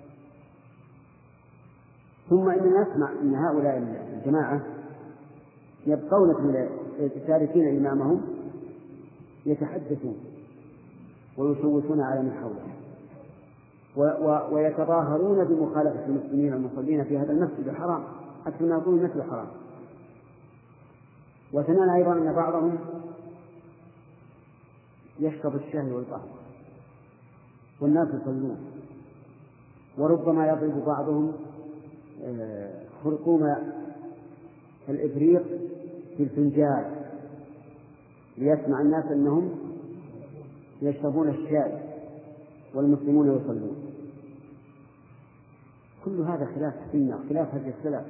ثم إننا نسمع أن هؤلاء الجماعة يبقون تاركين إمامهم يتحدثون ويشوشون على من حولهم ويتظاهرون بمخالفة المسلمين المصلين في هذا المسجد الحرام حتى يقولون المسجد الحرام. وسمعنا أيضا أن بعضهم يشرب الشاي والقهوة والناس يصلون، وربما يضرب بعضهم خرطوم الإبريق في الفنجان ليسمع الناس أنهم يشربون الشاي والمسلمون يصلون. كل هذا خلاف السنة، خلاف هدي السلف.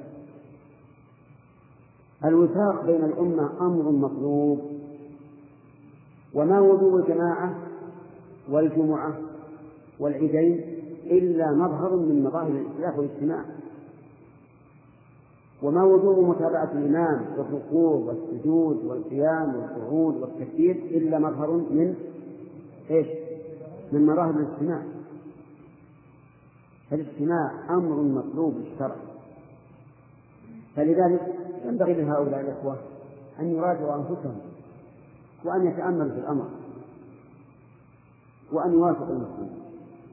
الوفاق بين الأمة أمر مطلوب، وما وضوء الجماعة والجمعة والعيدين إلا مظهر من مظاهر الائتلاف والاجتماع، وما وضوء متابعة الإمام والركوع والسجود والقيام والقعود والتكبير إلا مظهر من مظاهر الاجتماع. فالاجتماع أمر مطلوب الشرع، فلذلك ينبغي لهؤلاء الإخوة أن يراجعوا أنفسهم وأن يتأملوا في الأمر وأن يوافقوا المسلمين.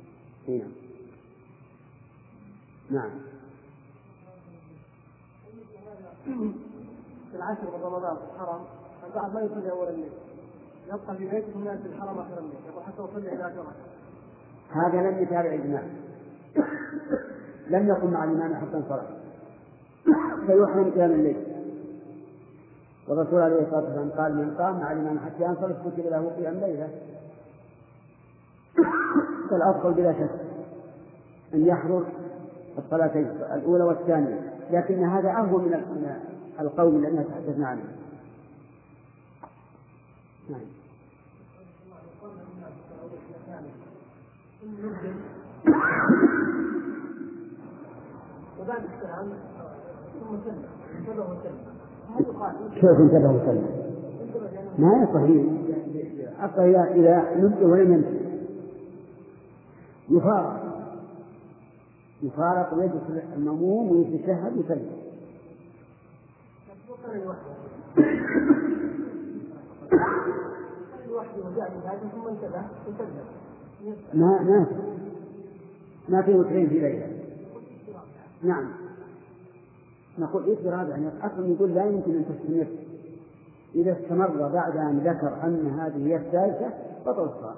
نعم. في العشر من رمضان في الحرم البعض ما يصلي أول الليل، يبقى في بيته ثم يأتي الحرم آخر الليل، يقول حتى أصلي 11 ركعة. هذا لم يتابع الإمام، لم يقم مع الإمام حتى انصرف، فيحرم قيام الليل. والرسول عليه الصلاة والسلام قال من قام مع الإمام حتى ينصرف كتب له قيام ليلة. فالأفضل بلا شك أن يحضر الصلاتين الأولى والثانية، لكن هذا أهون من القول الذين تحدثنا عنه. نعم. وبعد السلام ثم سلم انتبه وسلم. كيف انتبه وسلم؟ ما يصح حتى إذا نبه ولم ينتبه يفارق ويجلس المأموم ويتشهد ويسلم. ثم انتبه وسلم. ما في وترين في ليلة. نعم، نقول اضطراب، يعني أصلا يقول لا يمكن أن تستمر. إذا استمر بعد أن ذكر أن هذه هي الثالثة بطل الصلاة.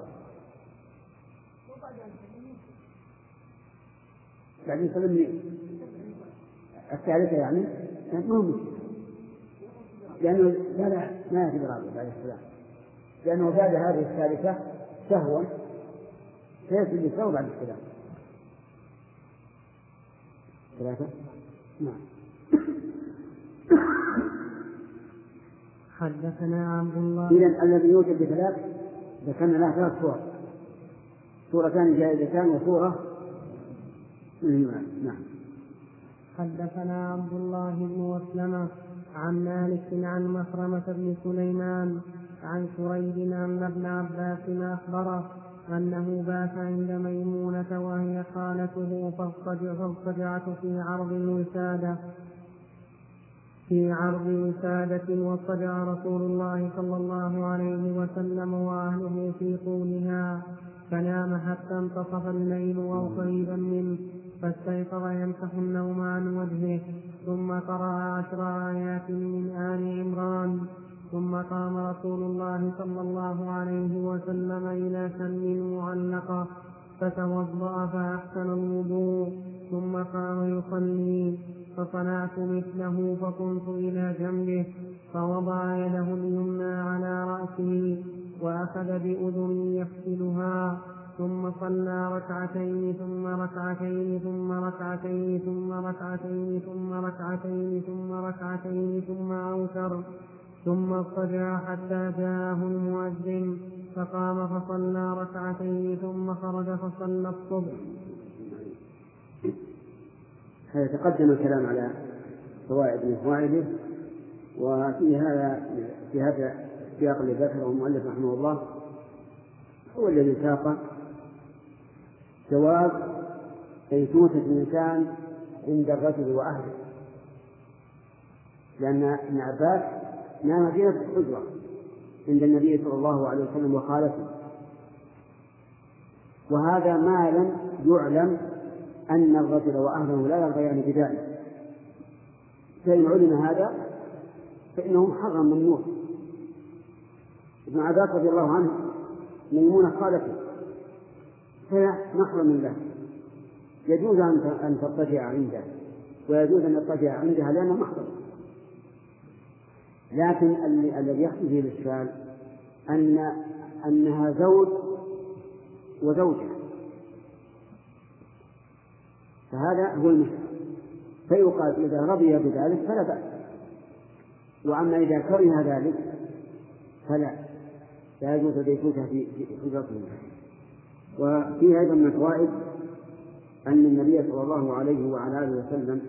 بعد يسلم لي الثالثة يعني ما هو مشكلة، لأنه لا ما يجب رابع بعد السلام، لأنه زاد هذه الثالثة سهوا سيسجد للسهو بعد السلام. ثلاثة. نعم. حدثنا عبد الله. إذن الذي يوجد بثلاث ذكرنا له ثلاث صور، صورتان جائزتان وصورة نعم. حدثنا عبد الله بن مسلمة عن مالك عن مخرمة بن سليمان عن سريج أن ابن عباس أخبره أنه بات عند ميمونة وهي خالته فاضطجعت في عرض وسادة واضطجع رسول الله صلى الله عليه وسلم وأهله في طولها، فنام حتى انتصف الليل أو قريبا منه، فاستيقظ يمسح النوم عن وجهه، ثم قرأ 10 آيات من آل عمران، ثم قام رسول الله صلى الله عليه وسلم إلى سلم معلقة فتوضأ فأحسن الوضوء، ثم قام يصلي، فصنعت مثله فقمت إلى جنبه فوضع يده اليمنى على رأسه وأخذ بأذني يغسلها، ثم صلى ركعتين ثم ركعتين ثم ركعتين ثم ركعتين ثم ركعتين ثم ركعتين ثم أوتر، ثم اضطجع حتى جاءه المؤذن فقام فصلى ركعتين ثم خرج فصلى الصبح. هذا تقدم الكلام على فوائد من فوائده، وفي هذا السياق الذي ذكره المؤلف رحمه الله هو الذي ساق جواز بيتوتة الإنسان عند الرجل وأهله، لأن ابن عباس نام في نفس الحجرة عند النبي صلى الله عليه وسلم وخالته، وهذا ما لم يعلم أن الرجل وأهله لا يرضيان بذلك، فإن علم هذا فإنه محرم ممنوع. ابن عباس رضي الله عنه ميمونة خالته فهي محرم له، يجوز أن تضطجع عنده ويجوز أن تضطجع عندها لأنه محرم، لكن الذي يحصل فيه الإشكال أنها زوج وزوجة، فهذا هو المشكل، فيقال إذا رضي بذلك فلا بأس، وأما إذا كره ذلك فلا يجوز بيتوتها في حجرته. وفيه أيضا من الفوائد أن النبي صلى الله عليه وعلى آله وسلم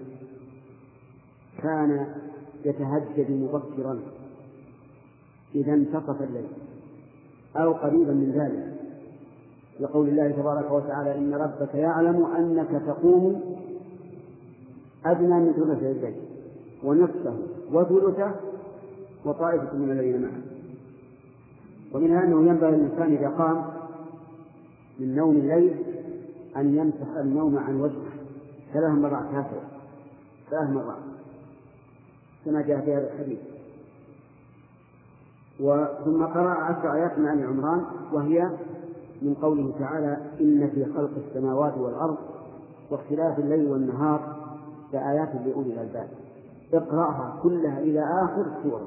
كان يتهجد مبكرا إذا انتصف الليل أو قريبا من ذلك، لقول الله تبارك وتعالى إن ربك يعلم أنك تقوم أدنى من ثلثي الليل ونصفه وثلثه وطائفة من الذين معه. ومنها أنه ينبغي للإنسان إذا قام من نوم الليل أن يمسح النوم عن وجهه 3 مرات هكذا 3 مرات كما جاء في هذا الحديث. ثم قرأ 10 آيات من آل عمران، وهي من قوله تعالى إن في خلق السماوات والأرض واختلاف الليل والنهار لآيات لأولي الألباب. اقرأها كلها إلى آخر السورة.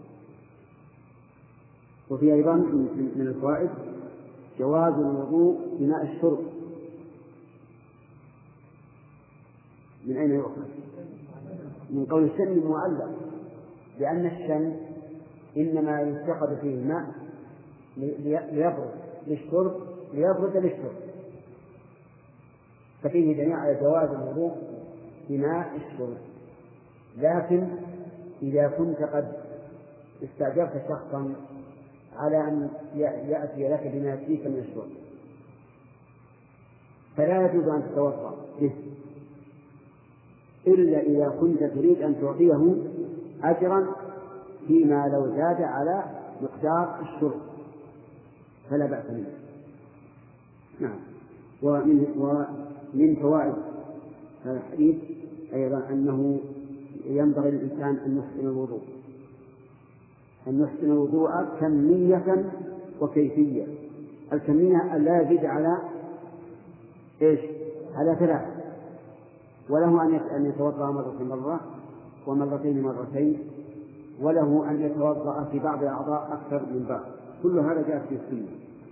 وفي أيضا من الفوائد جواز الوضوء بماء الشرب من أين يؤخذ؟ من قول الشن معلق، لأن الشن إنما يتخذ فيه الماء ليبرد للشرب، ففيه دليل على جواز الوضوء بماء الشرب. لكن إذا كنت قد استأجرت شخصا على أن يأتي لك بما يكفيك من الشرب فلا يجوز أن تتوضأ به إلا إذا كنت تريد أن تعطيه أجرا فيما لو زاد على مقدار الشرب فلا بأس منه. نعم. ومن فوائد هذا الحديث أيضا أنه ينبغي للإنسان أن يحسن الوضوء كمية وكيفية. الكمية أن لا يزيد على على 3، وله أن يتوضأ مرة ومرتين مرتين، وله أن يتوضأ في بعض الأعضاء أكثر من بعض. كل هذا جاء في السنة.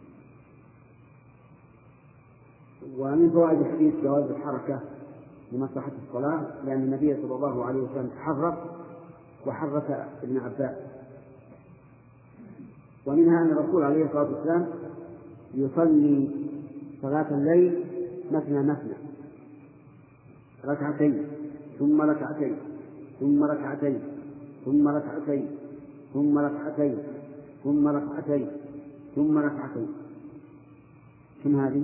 ومن فوائد الحديث جواز الحركة لمصلحة الصلاة، لأن النبي صلى الله عليه وسلم وحرك ابن عباس. ومنها أن الرسول عليه الصلاة والسلام يصلي صلاة الليل مثنى، ركعتين ثم ركعتين ثم ركعتين ثم ركعتين ثم ركعتين ثم ركعتين ثم ركعتين. كم هذه؟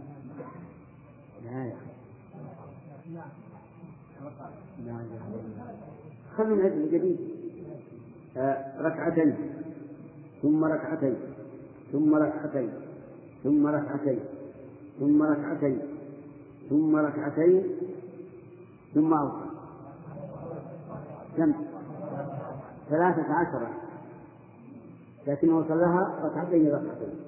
خلنا نعد الجديد. ركعتين ثم ركعتين ثم ركعتين ثم ركعتين ثم ركعتين ثم ركعتين ثم أوصى. كم؟ 13، لكنه صلىها ركعتين.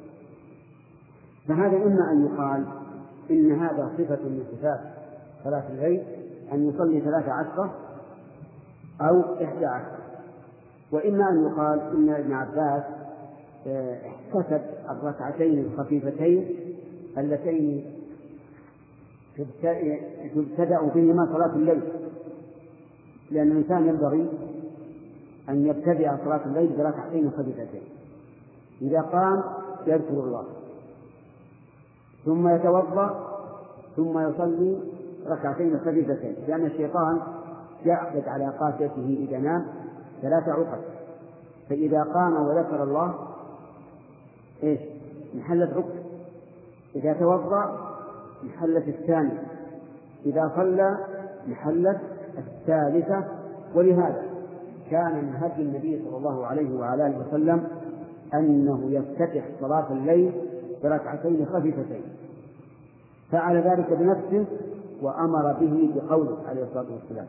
فهذا إما أن يقال إن هذا صفة من صفات صلاة الليل أن يصلي 13 أو 11، وإما أن يقال إن ابن عباس احتسب الركعتين الخفيفتين اللتين تبتدأ بهما صلاة الليل، لأن الإنسان ينبغي أن يبتدأ صلاة الليل بركعتين خفيفتين. إذا قام يذكر الله ثم يتوضأ ثم يصلي ركعتين خفيفتين، لأن الشيطان يعقد على قافيته إذا نام 3 عقد، فإذا قام وذكر الله محلت عقد، إذا توضأ محلت الثانية، إذا صلى محلت الثالثة. ولهذا كان من هدي النبي صلى الله عليه وعلى آله وسلم أنه يفتتح صلاة الليل بركعتين خفيفتين، فعل ذلك بنفسه وأمر به بقوله عليه الصلاة والسلام.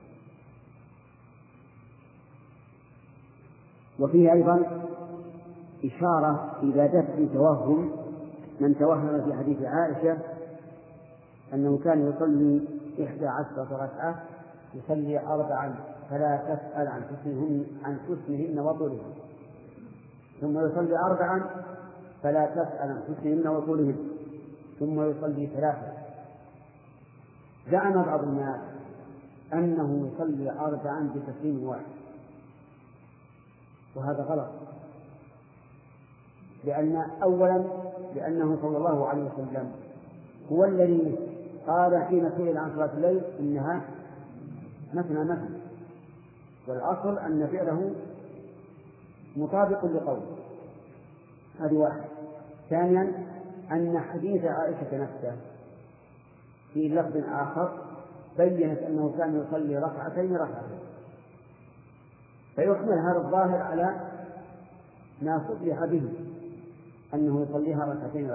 وفيه أيضا إشارة إلى دفع توهم من توهم في حديث عائشة أنه كان يصلي 11 ركعة، يصلي 4 فلا تسأل عن حسنهن وطولهن، ثم يصلي 4 فلا تسأل عن حسنهن وطولهن، ثم يصلي 3. زعم بعض الناس أنه يصلي 4 بتسليم واحد، وهذا غلط، لأنه صلى الله عليه وسلم هو الذي قال حين سئل عن صلاة الليل إنها مثنى، والأصل أن فعله مطابق لقوله. هذه واحد. ثانيا أن حديث عائشة نفسه في لفظ آخر بيّنت أنه كان يصلي ركعتين، فيحمل هذا الظاهر على ما صرح به أنه يصليها ركعتين.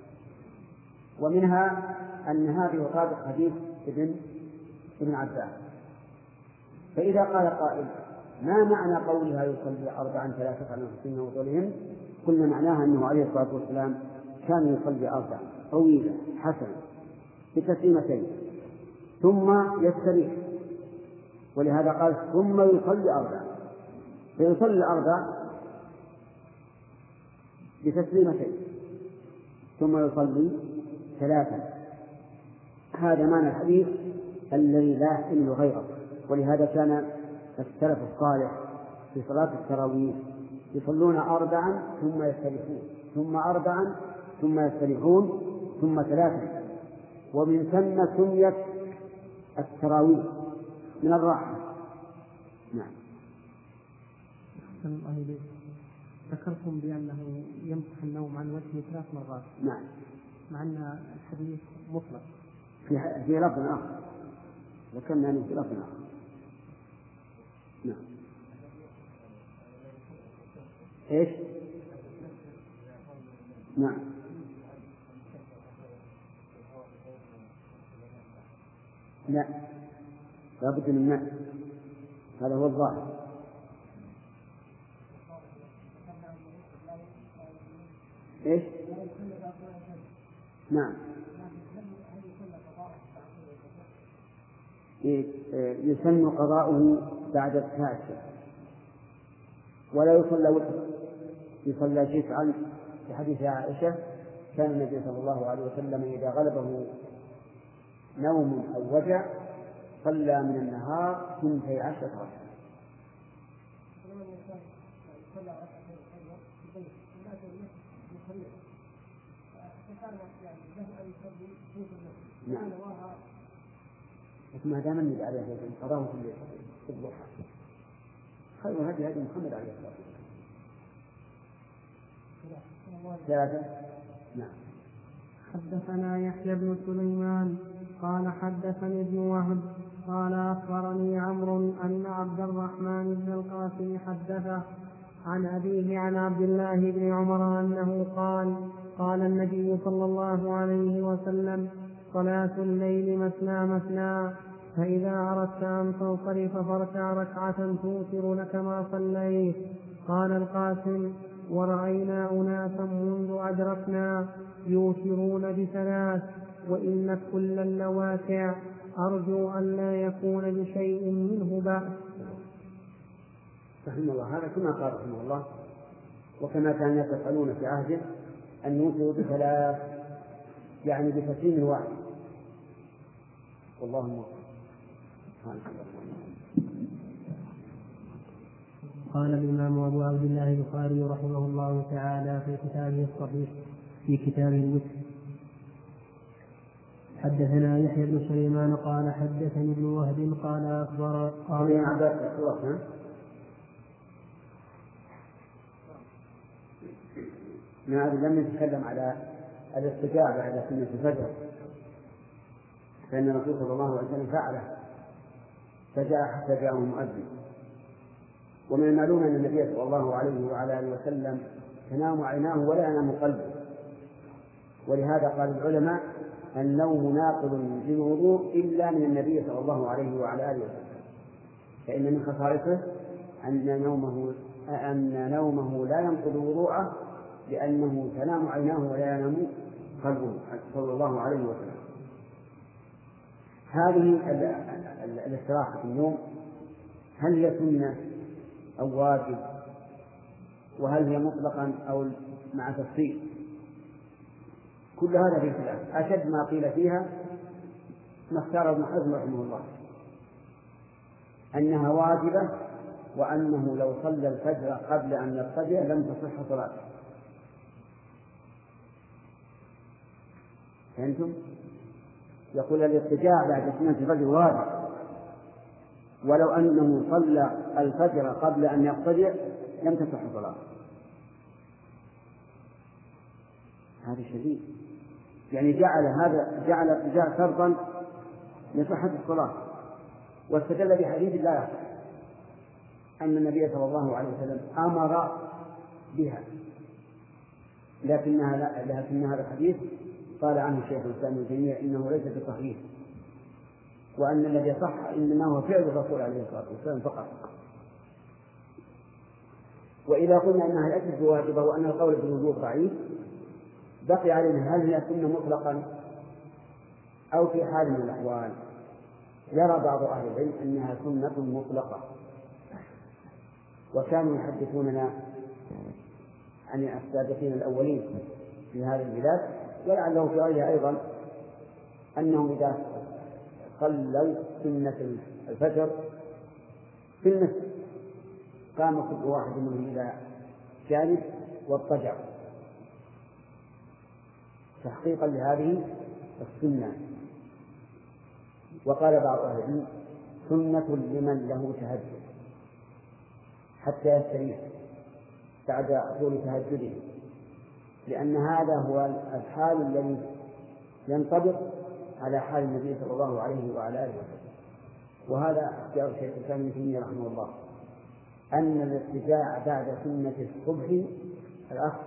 ومنها أن هذه يطابق حديث ابن عباس. فإذا قال قائل ما معنى قولها يصلي 4 3 على حسنهن وطولهن؟ قلنا معناها أنه عليه الصلاة والسلام كان يصلي 4 طويلة حسنة بتسليمتين ثم يستريح، ولهذا قال ثم يصلي 4، فيصلي 4 بتسليمتين ثم يصلي 3. هذا معنى الحديث الذي لا يحتمل غيره. ولهذا كان السلف الصالح في صلاة التراويح يصلون 4 ثم يستريحون، ثم 4 ثم يستريحون، ثم 3، ومن ثم سميت التراويح من الراحة. نعم. أحسن الله إليك. ذكرتم بأنه يمسح النوم عن وجهه 3 مرات. نعم. مع أن الحديث مطلق. في لفظ آخر ذكرنا أنه في لفظ آخر. نعم. إيش؟ نعم. لا، لابد من ماء، هذا هو الظاهر. إيش؟ نعم. يسن قضاؤه بعد التاسع، ولا يصلى شفعا. في حديث عائشة كان النبي صلى الله عليه وسلم إذا غلبه نوم أو وجع صلى من النهار 12 ركعة. نعم. ما دام النبي عليه الصلاة والسلام قضاه في الضحى، خير هدي محمد عليه الصلاة والسلام. نعم. حدثنا يحيى بن سليمان قال حدثني ابن وهب قال أخبرني عمرو أن عبد الرحمن بن القاسم حدثه عن أبيه عن عبد الله بن عمر أنه قال النبي صلى الله عليه وسلم: صلاة الليل مثنى مثنى، فإذا أردت أن تنصرف فاركع 2 ركعة توتر لك ما صليت. قال القاسم: ورأينا أناسا منذ أدركنا يوترون ب3، وإن كل اللواتع أرجو أن لا يكون بشيء منه بأس. رحمه الله. هذا كما قال رحمه الله، وكما كانوا يفعلون في عهده أن يوتروا ب3، يعني بتسليم واحد. والله موفق. قال الإمام أبو عبد الله البخاري رحمه الله تعالى في كتابه الصحيح في كتاب الوتر: حدثنا يحيى بن سليمان قال حدثني ابن وهب قال أخبر لم نتكلم على الاضطجاع بعد سنة الفجر، فإن الرسول صلى الله عليه وسلم فعله، فجاء حتى جاءه المؤذن. ومن المعلوم أن النبي صلى الله عليه وعلى آله وسلم تنام عيناه ولا ينام قلبه، ولهذا قال العلماء: النوم ناقض للوضوء إلا من النبي صلى الله عليه وعلى آله وسلم، فإن من خصائصه أن نومه لا ينقض وضوءه، لأنه تنام عيناه ولا ينام قلبه صلى الله عليه وسلم. هذه الاستراحة في النوم هل هي سنة أو واجب؟ وهل هي مطلقا أو مع تفصيل؟ كل هذا في خلاف. أشد ما قيل فيها ما اختار ابن حزم رحمه الله، أنها واجبة، وأنه لو صلى الفجر قبل أن يضطجع لم تصح صلاته. فهمتم؟ يقول الاضطجاع بعد سنة الفجر واجب، ولو أنه صلى الفجر قبل أن يضطجع لم تصح صلاته. هذا شديد، يعني جعل الارتجاع شرطا لصحة الصلاة، واستدل بحديث لا يصح أن النبي صلى الله عليه وسلم أمر بها، لكن هذا الحديث قال عنه الشيخ الإسلام ابن تيمية إنه ليس بصحيح، وأن الذي صح إنما هو فعل الرسول عليه الصلاة والسلام فقط. وإذا قلنا أنها ليست بواجبة وأن القول بالوجوب ضعيف، بقي علينا هل هي سنة مطلقا أو في حال من الأحوال. يرى بعض أهل العلم أنها سنة مطلقة، وكانوا يحدثوننا عن السابقين الأولين في هذه البلاد ولعله في غيرها أيضا، أنهم إذا صلوا سنة الفجر في المسجد قام كل واحد منهم إلى جانب واضطجع تحقيقا لهذه السنة. وقال بعض أهل العلم سنة لمن له تهجد حتى يستريح بعد طول تهجده، لأن هذا هو الحال الذي ينطبق على حال النبي صلى الله عليه وعلى آله وسلم. وهذا اختيار شيخ الإسلام ابن تيمية رحمه الله أن الاضطجاع بعد سنة الصبح الأخر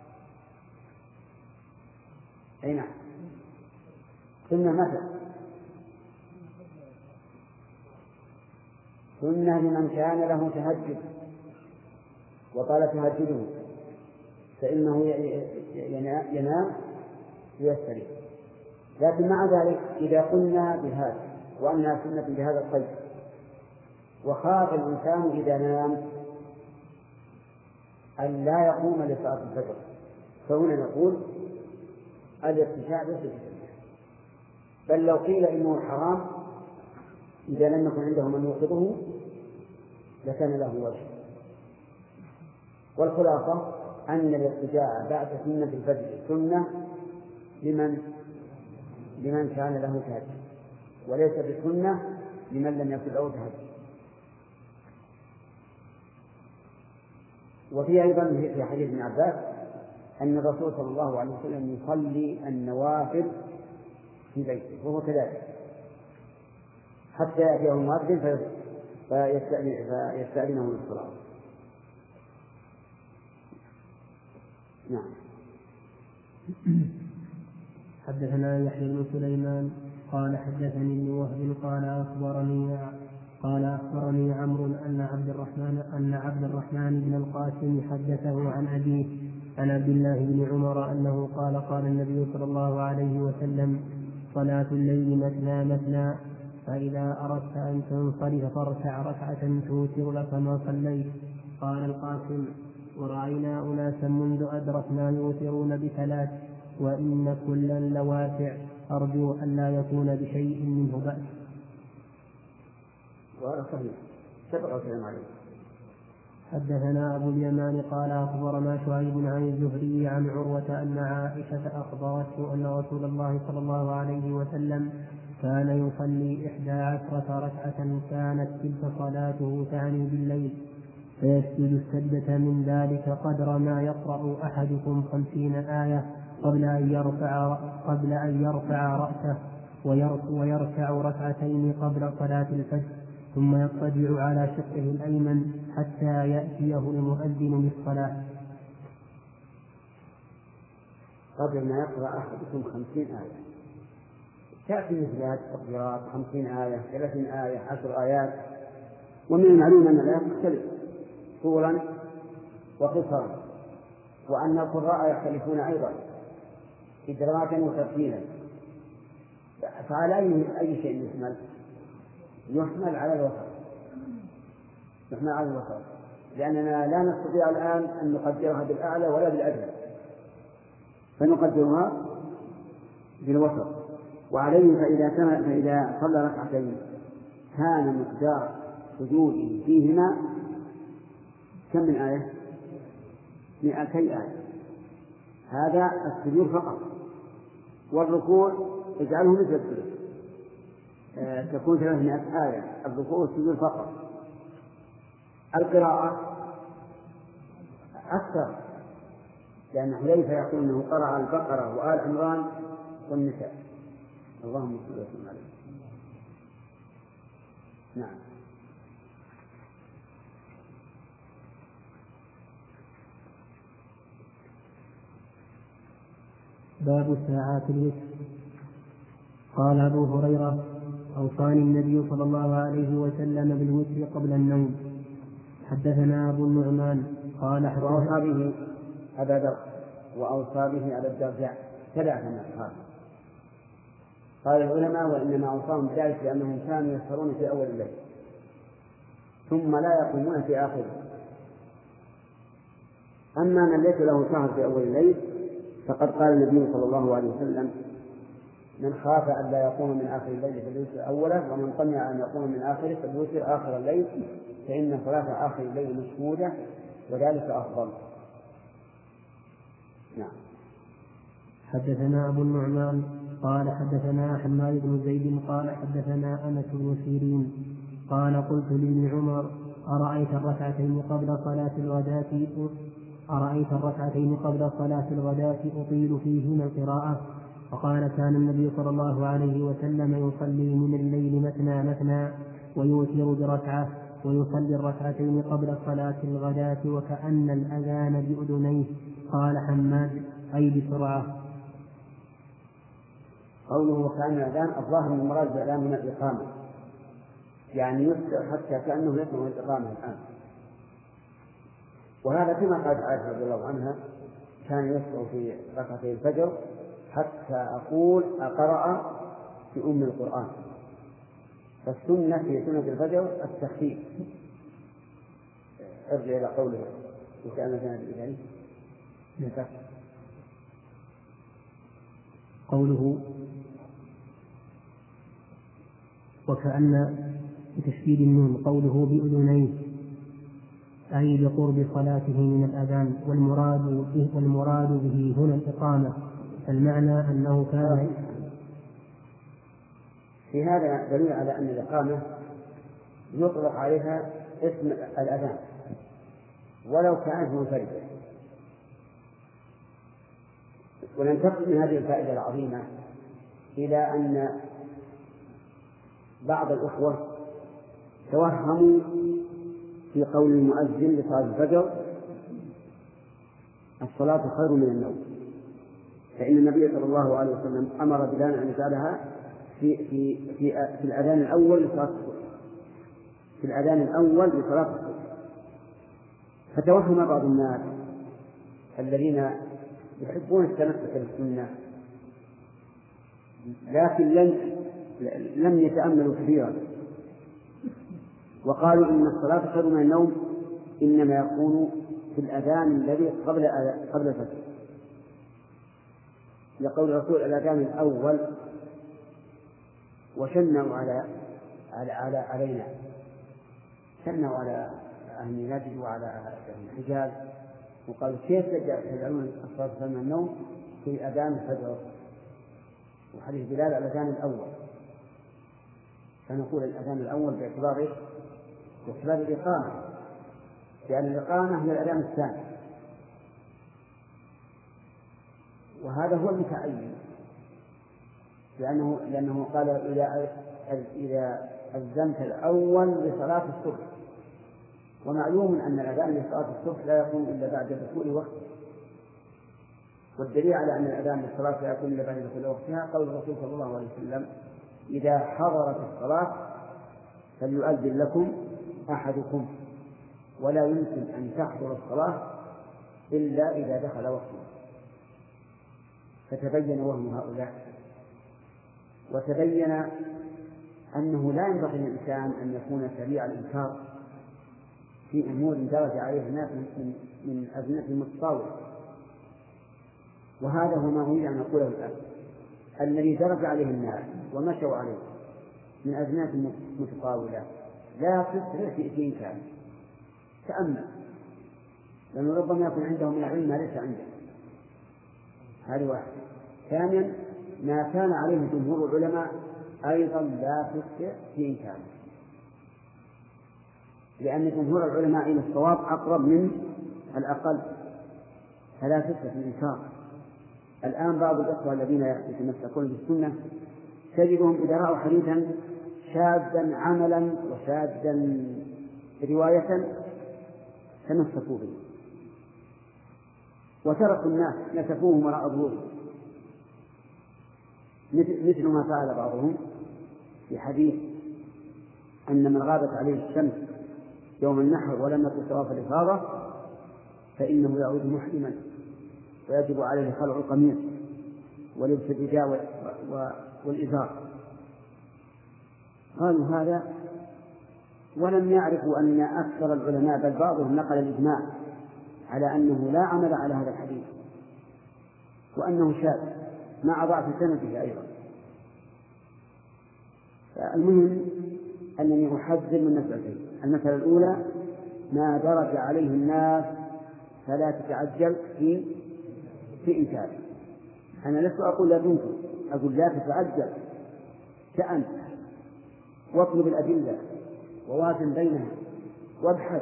أي نعم سنة متى؟ سنة لمن كان له تهجد وطال تهجده فإنه ينام ويستريح. لكن مع ذلك إذا قلنا بهذا وأنها سنة بهذا القيد وخاف الإنسان إذا نام أن لا يقوم لصلاة الفجر فهنا نقول الاضطجاع ليس بسنة، بل لو قيل إنه حرام إذا لم يكن عنده من يوقظه لكان له وجه. والخلاصة أن الاضطجاع بعد سنة الفجر سنة لمن كان له تهجد وليس بسنة لمن لم يكن له تهجد. وفي أيضا في حديث ابن عباس أن الرسول صلى الله عليه وسلم يصلي النوافل في بيته وهو كذلك حتى يأتيه المؤذن فيستأذنه للصلاة. نعم. حدثنا يحيى بن سليمان قال حدثني ابن وهب قال أخبرني عمرو أن عبد الرحمن بن القاسم حدثه عن أبيه عن عبد الله بن عمر أنه قال النبي صلى الله عليه وسلم صلاة الليل مثنى مثنى فإذا أردت أن تنصرف فاركع ركعة توتر لك ما صليت. قال القاسم ورأينا أناسا منذ أدركنا يوترون بثلاث وإن كلا لواسع أرجو أن لا يكون بشيء منه بأس. وهذا صحيح سبق الكلام عليه. حدثنا أبو اليمان قال أخبرنا شعيب عن الزهري عن عروة أن عائشة أخبرته أن رسول الله صلى الله عليه وسلم كان يصلي 11 ركعة كانت تلك صلاته تعني بالليل فيسجد السجدة من ذلك قدر ما يقرأ أحدكم 50 آية قبل أن يرفع رأسه ويركع ركعتين قبل صلاة الفجر ثم يضطجع على شقه الأيمن حتى يأتيه المؤذن للصلاة. قبل ما يقرأ أحدكم 50 آية تأتي مثل هذه التقديرات 50 آية 30 آية 10 آيات. ومن المعلوم أن الآيات تختلف طولا وقصرا وأن القراء يختلفون أيضا إدراكا وترتيلا. فعلى أي شيء يحمل على الوسط لأننا لا نستطيع الآن أن نقدرها بالأعلى ولا بالأدنى فنقدرها بالوسط. وعليه فإذا صلى ركعتين كان مقدار سجوده فيهما كم من آية؟ 200 آية. هذا السجود فقط. والركوع اجعله مثل السجود تكون 300 آية الركوع والسجود فقط. القراءة أكثر لأن حذيفة يقول أنه قرأ البقرة وآل عمران والنساء. اللهم صل وسلم عليه. نعم. باب ساعات الوتر. قال أبو هريرة أوصاني النبي صلى الله عليه وسلم بالوتر قبل النوم. حدثنا أبو النعمان قال وأوصى به أبا ذر وأوصى به أبا الدرداء 3 من الصحابة. قال العلماء وإنما أوصاهم بذلك لأنهم كانوا يسهرون في أول الليل ثم لا يقومون في آخره. أما من ليس له سهر في أول الليل فقد قال النبي صلى الله عليه وسلم من خاف أن لا يقوم من آخر الليل فليوتر أوله، ومن طمع أن يقوم من آخره فليوتر آخر الليل، فإن صلاة آخر الليل مشهودة وذلك أفضل. نعم. حدثنا أبو النعمان قال حدثنا حماد بن زيد قال حدثنا أنس بن سيرين قال قلت لابن عمر أرأيت الركعتين قبل صلاة الغداة أطيل فيهما القراءة؟ فقال كان النبي صلى الله عليه وسلم يصلي من الليل مثنى مثنى ويوتر بركعة ويصلي الركعتين قبل صلاة الغداة وكأن الأذان بأذنيه. قال حماد أي بسرعة. قوله وكأن الأذان الظاهر من المراد بالأذان من الإقامة، يعني يسرع حتى كأنه يسمع الإقامة الآن. وهذا كما قالت عائشة رضي الله عنها كان يسرع في ركعتي الفجر حتى أقول أقرأ في أم القرآن. فالسنة في سنة الفجر التخفيف. ارجع إلى قوله وكأن كان بإذنه. قوله وكأن بتشديد النون قوله بأذنيه أي بقرب صلاته من الأذان، والمراد به هنا الإقامة، المعنى أنه كان. في هذا دليل على أن الإقامة يطلق عليها اسم الأذان ولو كانت منفردة. وننتقل من هذه الفائدة العظيمة إلى أن بعض الأخوة توهموا في قول المؤذن لصلاة الفجر الصلاة خير من النوم، فإن النبي صلى الله عليه وسلم أمر بلال أن يجعلها في الأذان الأول لصلاة الصبح، في الأذان الأول لصلاة الصبح. فتوهم بعض الناس الذين يحبون التمسك بالسنة لكن لم يتأملوا كثيرا، وقالوا إن الصلاة خير من النوم إنما يكون في الأذان الذي قبل الفجر، لقول الرسول الأذان الأول وشنوا علينا، شنوا على أهل نجد وعلى أهل الحجاز وقالوا كيف تجعلون الصلاة خير من النوم في أذان الفجر؟ وحديث بلال الأذان الأول، فنقول الأذان الأول باعتبار الإقامة، لأن الإقامة هي الأذان الثاني، وهذا هو المتعين، لأنه قال إذا أذنت الأول لصلاة الصبح، ومعلوم أن الأذان لصلاة الصبح لا يكون إلا بعد دخول وقته، والدليل على أن الأذان للصلاة لا يكون إلا بعد دخول وقتها قول الرسول صلى الله عليه وسلم إذا حضرت الصلاة فليؤذن لكم أحدكم، ولا يمكن أن تحضر الصلاة إلا إذا دخل وقتها. فتبين وهم هؤلاء، وتبين أنه لا ينبغي للإنسان أن يكون سريع الإنكار في أمور درج عليها الناس من أزمة المتطاولة. وهذا هو ما أريد أن أقوله الآن، الذي درج عليه الناس ومشوا عليه من أزمات متطاولة لا تسرع في إنكاره. تأمل، لأنه ربما يكون عنده من العلم ما ليس عنده. هذه واحدة. ثانيا ما كان عليه جمهور العلماء أيضا لا تسرع في إنكاره، لأن جمهور العلماء إلى الصواب أقرب من الأقل، فلا تسرع في الإنكار. الآن بعض الأخوة الذين يتمسكون بالسنة تجدهم إذا رأوا حديثا شاذا عملا وشاذا رواية تمسكوا به، وتركوا الناس نسفوهم وراء ظهورهم، مثل ما فعل بعضهم في حديث أن من غابت عليه الشمس يوم النحر ولم يكن طواف الإفاضة فإنه يعود محرما ويجب عليه خلع القميص ولبس الرداء والإزار. قالوا هذا ولم يعرفوا أن أكثر العلماء بل بعضهم نقل الإجماع على أنه لا عمل على هذا الحديث، وأنه شاذ مع ضعف سنده أيضا. المهم أنني أحذر من مسألتين. المسألة الأولى ما درج عليه الناس فلا تتعجل في إنكاره. أنا لست أقول لا تنكر، أقول لا تتعجل، كأن واطلب الأدلة ووازن بينها وابحث.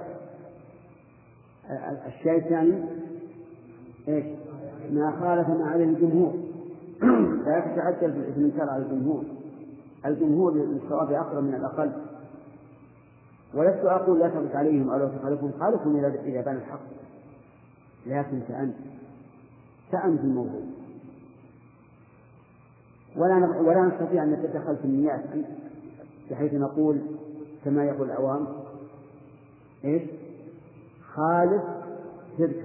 الشيء الثاني إيش؟ ما خالف ما عليه الجمهور. لا تتعجل في الإنكار على الجمهور. الجمهور للصواب أقرب من الأقل، ولست أقول لا ترد عليهم أو لا تخالفهم، خالفهم إذا بان الحق، لكن تأنت في الموضوع. ولا نستطيع أن نتدخل في النيات بحيث نقول كما يقول العوام إيش؟ خالف شرك.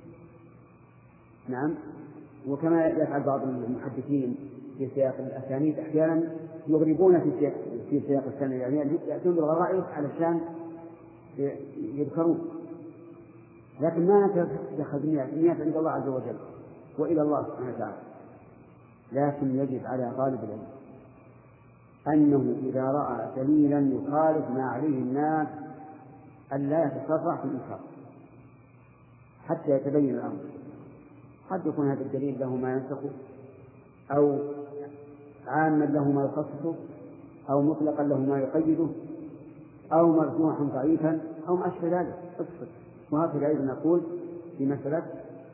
نعم، وكما يفعل بعض المحدثين في سياق الأسانيد أحيانا يغربون في سياق السند، يعني يأتون بالغرائب علشان يذكرون، لكن ما نتدخل النيات عند الله عز وجل وإلى الله سبحانه وتعالى. لكن يجب على طالب العلم أنه إذا رأى دليلا يخالف ما عليه الناس أن لا يتسرع في الإنكار حتى يتبين الأمر. قد يكون هذا الدليل له ما ينسخه، أو عاما له ما يخصصه، أو مطلقا له ما يقيده، أو مرجوحا ضعيفا، أو ما أشبه ذلك. وهكذا أيضا نقول في مسألة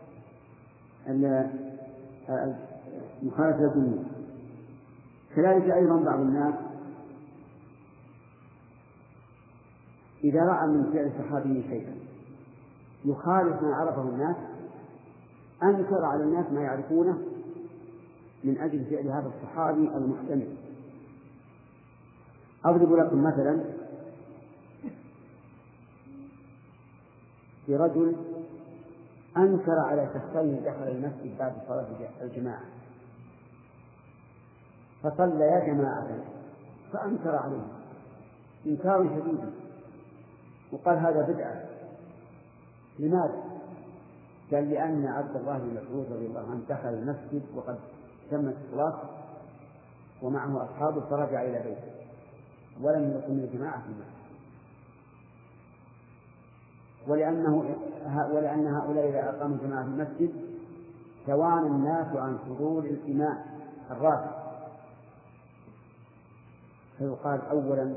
مخالفة الجمهور. كذلك أيضا بعض الناس إذا رأى من فعل صحابي شيئا يخالف ما عرفه الناس أنكر على الناس ما يعرفونه من أجل فعل هذا الصحابي المحتمل. أضرب لكم مثلا في رجل أنكر على شخصين دخل المسجد بعد صلاة الجماعة فصليا جماعة فأنكر عليهم إنكار شديد وقال هذا بدعة. لماذا؟ قال لأن عبد الله بن مسعود رضي الله عنه دخل المسجد وقد تمت الصلاة ومعه أصحابه فرجع إلى بيته ولم يقم الجماعة في المسجد، ولأن هؤلاء إذا أقاموا الجماعة في المسجد توانى الناس عن حضور الإمام الراتب. فيقال أولا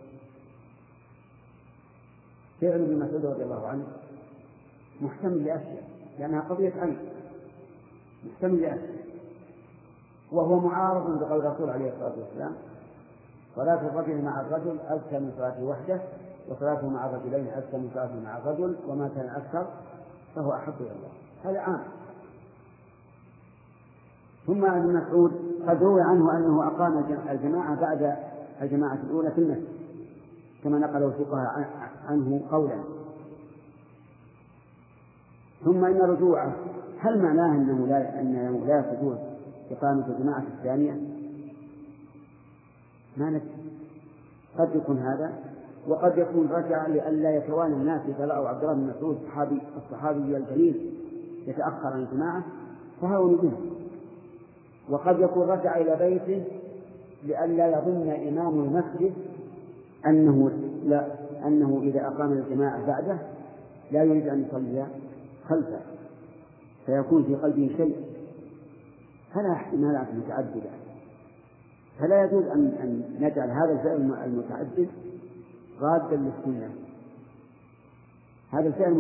فعل ابن مسعود رضي الله عنه محتمل لأشياء، لأنها قضية عين محتمل لأشياء، وهو معارض بقول الرسول عليه الصلاة والسلام صلاة الرجل مع الرجل أزكى من صلاته وحده، وصلاته مع الرجلين أزكى من صلاته مع الرجل، وما كان أكثر فهو أحب إلى الله. هذا عام. ثم ابن مسعود قد روي عنه أنه أقام الجماعة بعد الجماعة الأولى في المسجد كما نقله الفقهاء عنه قولا. ثم إن رجوعه هل معناه أنه لا يجوز إقامة الجماعة الثانية؟ ما ندري، قد يكون هذا، وقد يكون رجع لئلا يتوانى الناس إذا رأوا عبد الله بن مسعود الصحابي الجليل يتأخر عن الجماعة فهونوا به، وقد يكون رجع إلى بيته لئلا يظن إمام المسجد أنه إذا أقام الجماعة بعده لا يريد أن يصلي خلفه فيكون في قلبه شيء. فلا احتمالات متعددة، فلا يجوز أن نجعل هذا الفعل المتعدد رادا للسنة. هذا الفعل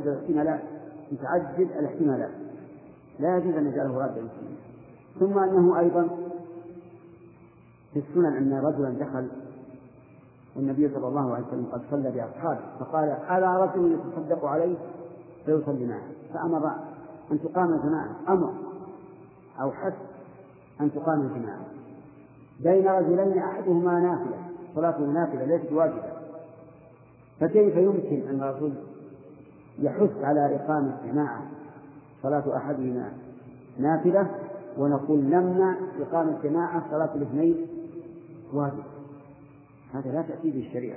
متعدد الاحتمالات لا يجوز أن نجعله رادا للسنة. ثم أنه أيضا في السنن أن رجلا دخل والنبي صلى الله عليه وسلم قد صلى بأصحابه فقال ألا رجل يتصدق عليه فيصلي معه، فأمر أن تقام الجماعة، أمر أو حث أن تقام الجماعة بين رجلين أحدهما نافلة، صلاته نافلة ليست واجبة، فكيف يمكن أن الرسول يحث على إقامة جماعة صلاة أحدهما نافلة ونقول نمنع إقامة جماعة صلاة الاثنين واجب؟ هذا لا تأتي به الشريعة.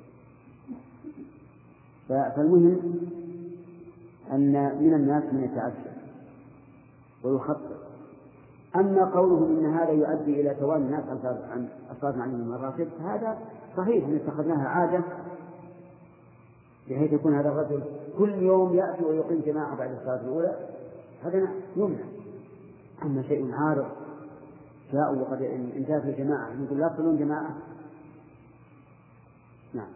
فالمهم أن من الناس من يتعجل ويخطط. أما قوله إن هذا يؤدي إلى توالي الناس عن الصلاة عن المراتب هذا صحيح إن اتخذناها عادة بحيث يكون هذا الرجل كل يوم يأتي ويقيم جماعة بعد الصلاة الأولى، هذا يمنع. أما شيء عارض جاءوا وقد انتهت الجماعة نقول لا تصلون جماعة. نعم.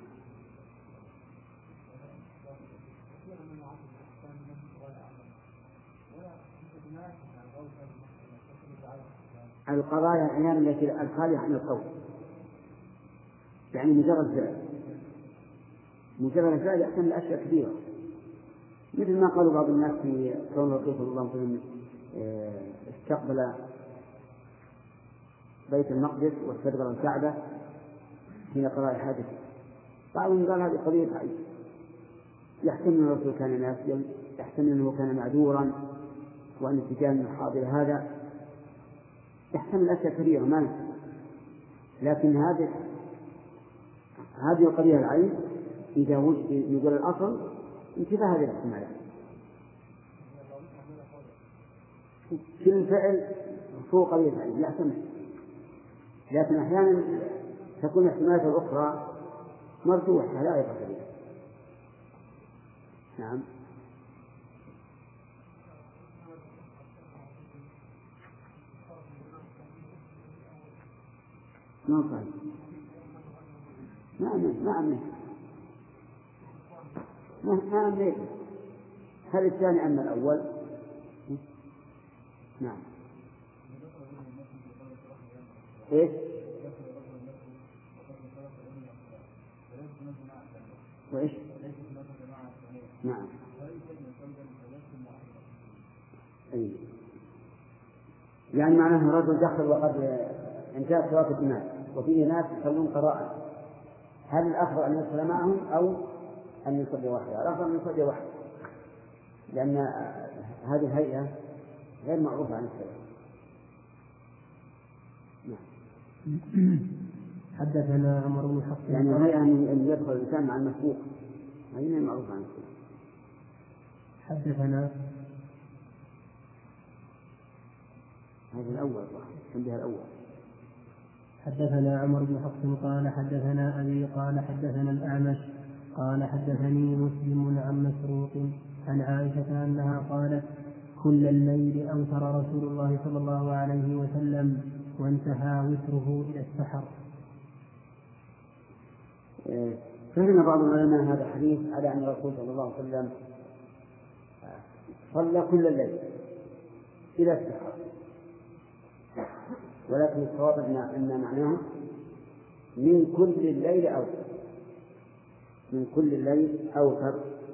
القضايا أحيانا التي الخالية عن القول، يعني مجرد الفعل يحتمل أشياء كبيرة، مثل ما قالوا بعض الناس في كون الرسول صلى الله عليه وسلم استقبل بيت المقدس واستدبر الكعبة حين قضاء حادث. بعضهم قال هذه قضية عيب، يحتمل أن الرسول كان ناسيا، يحتمل أنه كان معذورا وأن اتجاه الحاضر هذا، يحتمل أشياء كبيرة ما نفسه. لكن هذه القضية العين إذا يقول الأصل انتباه هذه الاحتمالات. كل فعل فوق قضية العين يحتمل، لكن أحيانا تكون الاحتمالات الأخرى مرجوحة لا يقصد بها. نعم. ما صحيح. ما أملك. هل الثاني أم الأول؟ نعم. إيش؟ وإيش؟ نعم. أي. يعني معناه رجل دخل وقد انتهت صلاة الإمام وفيه ناس يصلون قراءة، هل الأفضل أن يصلي معهم أو أن يصلي وحده؟ الأفضل أن يصلي وحده، لأن هذه الهيئة غير معروفة عن السلف. حدثنا عمر بن حفص يعني الهيئة أن يدخل الإنسان مع المسبوق هذه غير معروفة عن السلف. حدثنا هذا الأول عندها الأول. حدثنا عمر بن حفص قال حدثنا أبي قال حدثنا الأعمش قال حدثني مسلم عن مسروق عن عائشة أنها قالت كل الليل أوتر رسول الله صلى الله عليه وسلم وانتهى وتره إلى السحر. فهم بعض العلماء هذا الحديث على أن الرسول صلى الله عليه وسلم صلى كل الليل إلى السحر، ولكن الصواب أن معناه من كل الليل أوتر، من كل الليل أوتر،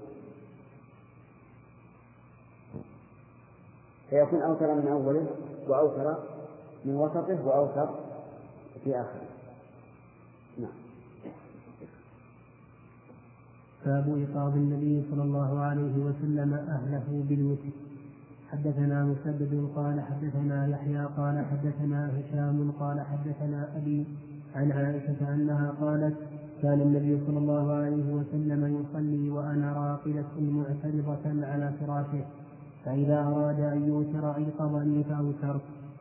فيكون أوتر من أوله وأوتر من وسطه وأوتر في آخره. نعم. باب إيقاظ النبي صلى الله عليه وسلم أهله بالوتر. حدثنا مسدد قال حدثنا يحيى قال حدثنا هشام قال حدثنا أبي عن عائشة أنها قالت كان النبي صلى الله عليه وسلم يصلي وأنا راقدة معترضة على فراشه، فإذا أراد أن يوتر أيقظني فأوترت.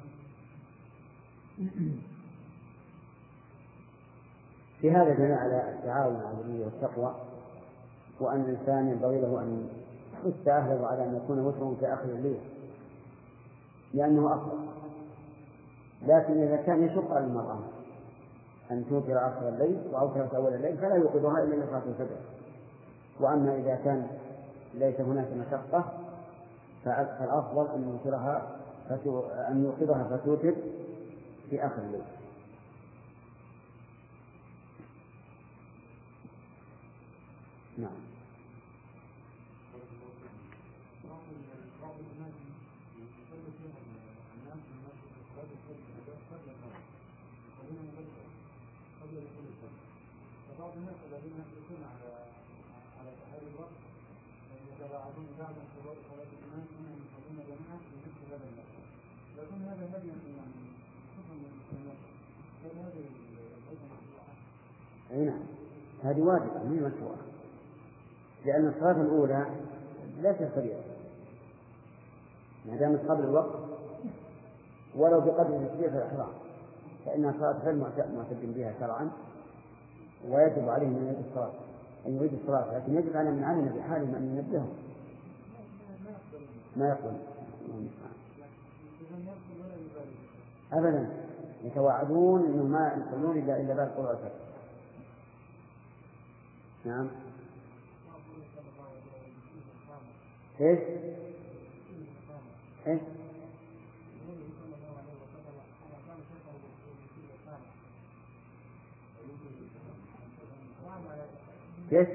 في هذا دليل على التعاون على البر والتقوى، وأن الإنسان ينبغي له أن يحث أهله على أن يكون وتره في آخر الليل لأنه أفضل. لكن إذا كان يشق على المرأة أن توتر آخر الليل وأوترت أول الليل فلا يوقظها إلا لصلاة الفجر. وأما إذا كان ليس هناك مشقة فالأفضل أن يوقظها فتوتر في آخر الليل. نعم. بعض الناس الذين يحرصون على تحري الوقت يتباعدون بعد انقضاء صلاة الإمام انهم يصلون جميعا في مثل هذا الوقت، لكن هذا لم يكن يعني خصوصا من المسلمين، بل هذه الأيضا مشروعة. أي نعم، هذه واجبة من مشروعة، لأن الصلاة الأولى ليست فريضة ما دامت قبل الوقت ولو بقدر تسبيح الإحرام، فإنها صلاة غير معتد بها شرعا، ويجب عليه من يريد الصلاة أن يريد الصلاة، لكن يجب على من علم بحالهم أن ينبههم. ما يقول أبدا، يتواعدون أنهم ما يصلون إلا بعد طلوع الفجر. نعم. إيش؟ إيش؟ كيف؟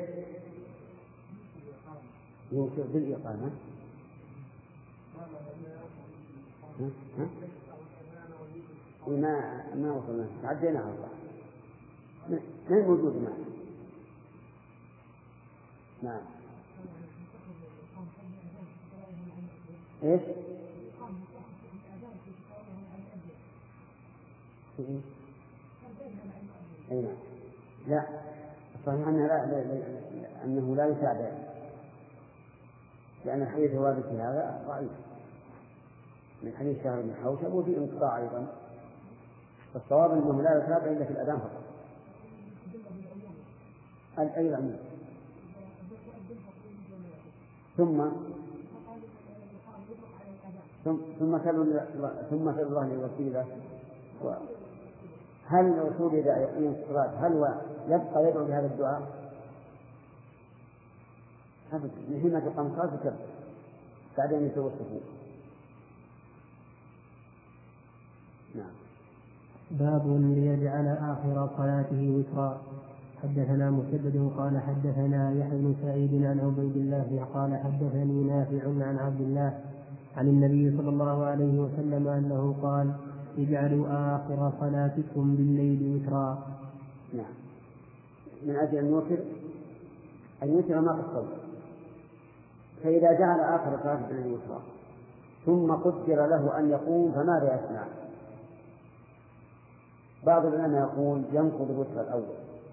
يوصف بالإقامة. ما وصلنا، تعدينا على الله، ما هي موجود معنا. نعم. إيش؟ أي نعم. لا، صحيح أنه لا يتابع، لأن الحديث الوارد في هذا ضعيف من حديث شهر بن حوشب، وفي انقطاع أيضا. فالصواب أنه لا يتابع إلا في الأذان فقط. أي العموم. ثم سأل الله الوسيلة. هل الوصول إذا يقيم الصلاة هل هو يبقى يدعو بهذا الدعاء؟ أبدا، حين تقام الصلاة تكبر بعدين يسوي الصفوف. نعم. باب ليجعل آخر صلاته وترا. حدثنا مسدد قال حدثنا يحيى بن سعيد عن عبيد الله قال حدثني نافع عن عبد الله عن النبي صلى الله عليه وسلم أنه قال: اجعلوا آخر صلاتكم بالليل وترا. نعم. من أجل أن يوتر ما قد صلى، فإذا جعل آخر صلاته بالليل وترا ثم قدر له أن يقوم فماذا يصنع؟ بعض العلماء يقول ينقض الوتر الأول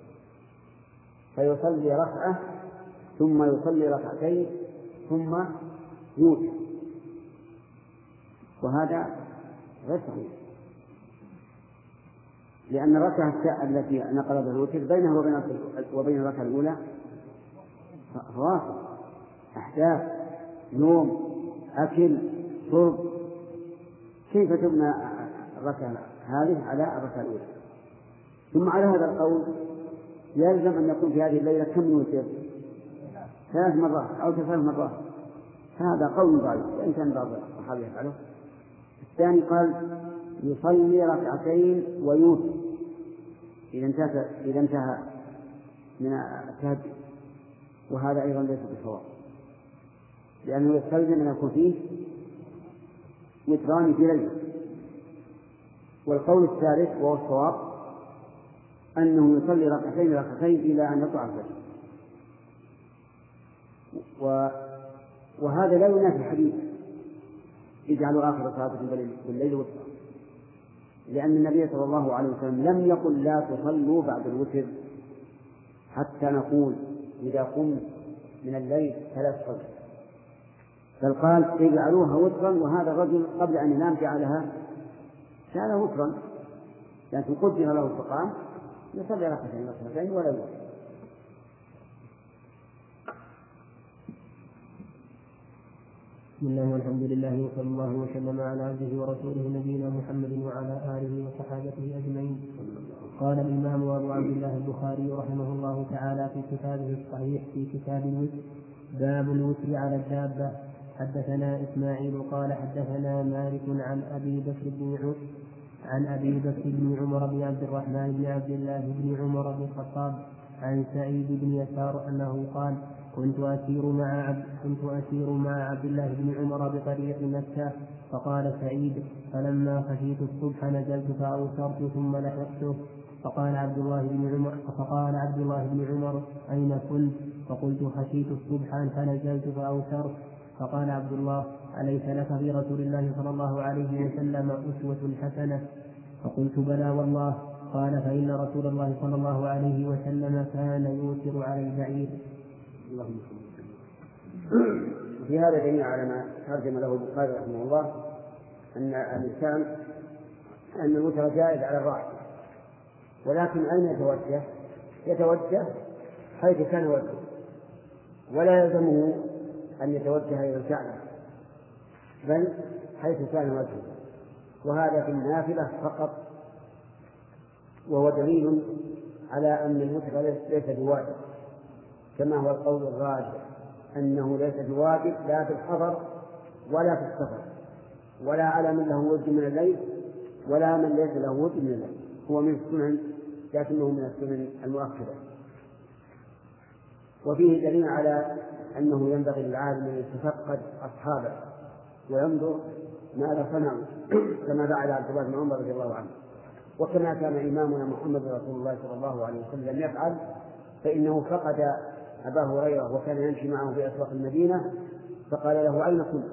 فيصلي ركعة ثم يصلي ركعتين ثم يوتر، وهذا غير صحيح، لأن الركعة التي نقل بها الوتر بينه وبين الركعة الأولى فواصل، أحداث، نوم، أكل، شرب، كيف تبنى الركعة هذه على الركعة الأولى؟ ثم على هذا القول يلزم أن يكون في هذه الليلة كم يوتر؟ 3 مرات أو 3 مرات. هذا قول ضعيف وإن كان بعض الصحابة يفعله. الثاني قال يصلي ركعتين ويوتر إذا انتهى من التهجد، وهذا أيضا ليس بصواب، لأنه يستلزم أن يكون فيه وتران في ليلة. والقول الثالث وهو الصواب أنه يصلي ركعتين إلى أن يطلع الفجر، وهذا لا ينافي الحديث اجعلوا آخر صلاتكم بالليل وترا، لأن النبي صلى الله عليه وسلم لم يقل لا تصلوا بعد الوتر حتى نقول إذا قمت من الليل 3 صلوات، بل قال اجعلوها وترا، وهذا الرجل قبل أن ينام جعلها وترا، لكن قدر له فقام يصلي ركعتين ولا يوتر. بسم الله والحمد لله وصلى الله وسلم على عبده ورسوله نبينا محمد وعلى آله وصحابته أجمعين. قال الإمام أبو عبد الله البخاري رحمه الله تعالى في كتابه الصحيح في كتاب الوتر: باب الوتر على الدابة. حدثنا إسماعيل قال حدثنا مالك عن أبي بكر بن عمر بن عبد الرحمن بن عبد الله بن عمر بن الخطاب عن سعيد بن يسار أنه قال: كنت أسير مع عبد الله بن عمر بطريق مكة، فقال سعيد: فلما خشيت الصبح نزلت فأوترت ثم لحقته، فقال عبد الله بن عمر: أين كنت؟ فقلت: خشيت الصبح فنزلت فأوترت. فقال عبد الله: أليس لك برسول الله صلى الله عليه وسلم أسوة حسنة؟ فقلت: بلى والله. قال: فإن رسول الله صلى الله عليه وسلم كان يوتر على البعير. في هذا دليل على ما ترجم له البخاري رحمه الله أن الإنسان أن الوتر جائز على الراحلة، ولكن أين يتوجه؟ يتوجه حيث كان وجهه، ولا يلزمه أن يتوجه إلى الكعبة، بل حيث كان وجهه، وهذا في النافلة فقط، وهو دليل على أن الوتر ليس بواجب، كما هو القول الراجح أنه ليس بواجب لا في الحضر ولا في السفر، ولا على من له ود من الليل ولا من ليس له ود من الليل، هو من السنن لكنه من السنن المؤكدة. وفيه دليل على أنه ينبغي للعالم أن يتفقد أصحابه وينظر ماذا صنعوا، كما فعل عبد الله بن عمر رضي الله عنه، وكما كان إمامنا محمد رسول الله صلى الله عليه وسلم يفعل، فإنه فقد أبا هريرة وكان يمشي معه في أسواق المدينة، فقال له: أين كنت؟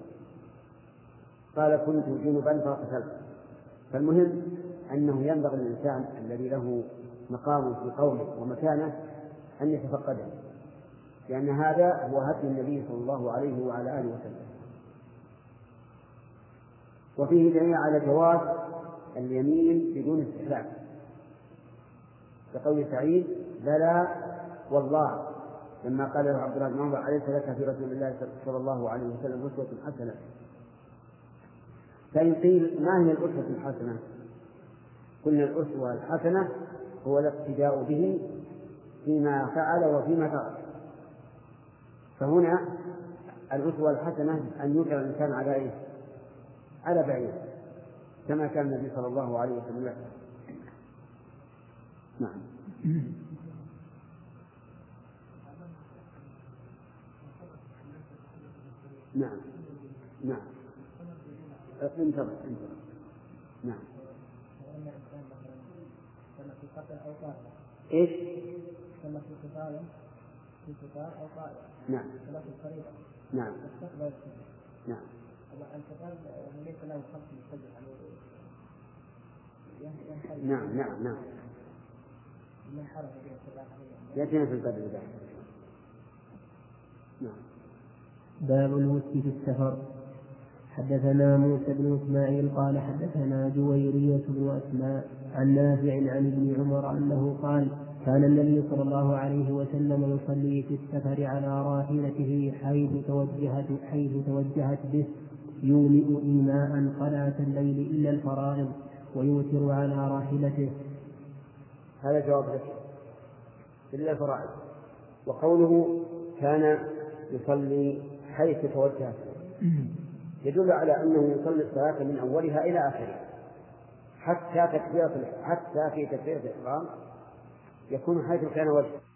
قال: كنت جنبا فاغتسلت. فالمهم أنه ينبغي للإنسان الذي له مقام في قومه ومكانه أن يتفقده، لأن هذا هو هدي النبي صلى الله عليه وعلى آله وسلم. وفيه دليل على جواز اليمين بدون استحلال، كقول سعيد: بلى والله، لما قال له عبد الله بن عمر: أليس لك في رسول الله صلى الله عليه وسلم أسوة حسنة؟ فإن قيل: ما هي الأسوة الحسنة؟ قلنا: الأسوة الحسنة هو الاقتداء به فيما فعل وفيما ترك. فهنا الأسوة الحسنة أن يجعل الإنسان على إيه؟ على بعيد، كما كان النبي صلى الله عليه وسلم يفعل. نعم. نعم. نعم. انتظر. نعم. ايش؟ كما في قتال أو قائل. نعم. كما في الطريق. نعم. نعم. القتال ليس له خط مستقبل عليه. نعم. نعم. نعم. يأتينا في القدر. نعم. باب الوتر في السفر. حدثنا موسى بن إسماعيل قال حدثنا جويرية بن أسماء عن نافع عن ابن عمر أنه قال: كان النبي صلى الله عليه وسلم يصلي في السفر على راحلته حيث توجهت به، يومئ إيماء صلاة الليل إلا الفرائض، ويوتر على راحلته. هذا جواب لك إلا الفرائض. وقوله كان يصلي حيث توجهت يدل على أنه يصلي الصلاة من أولها إلى آخرها، حتى في تكبيرة الإحرام يكون حيث كان وجهه.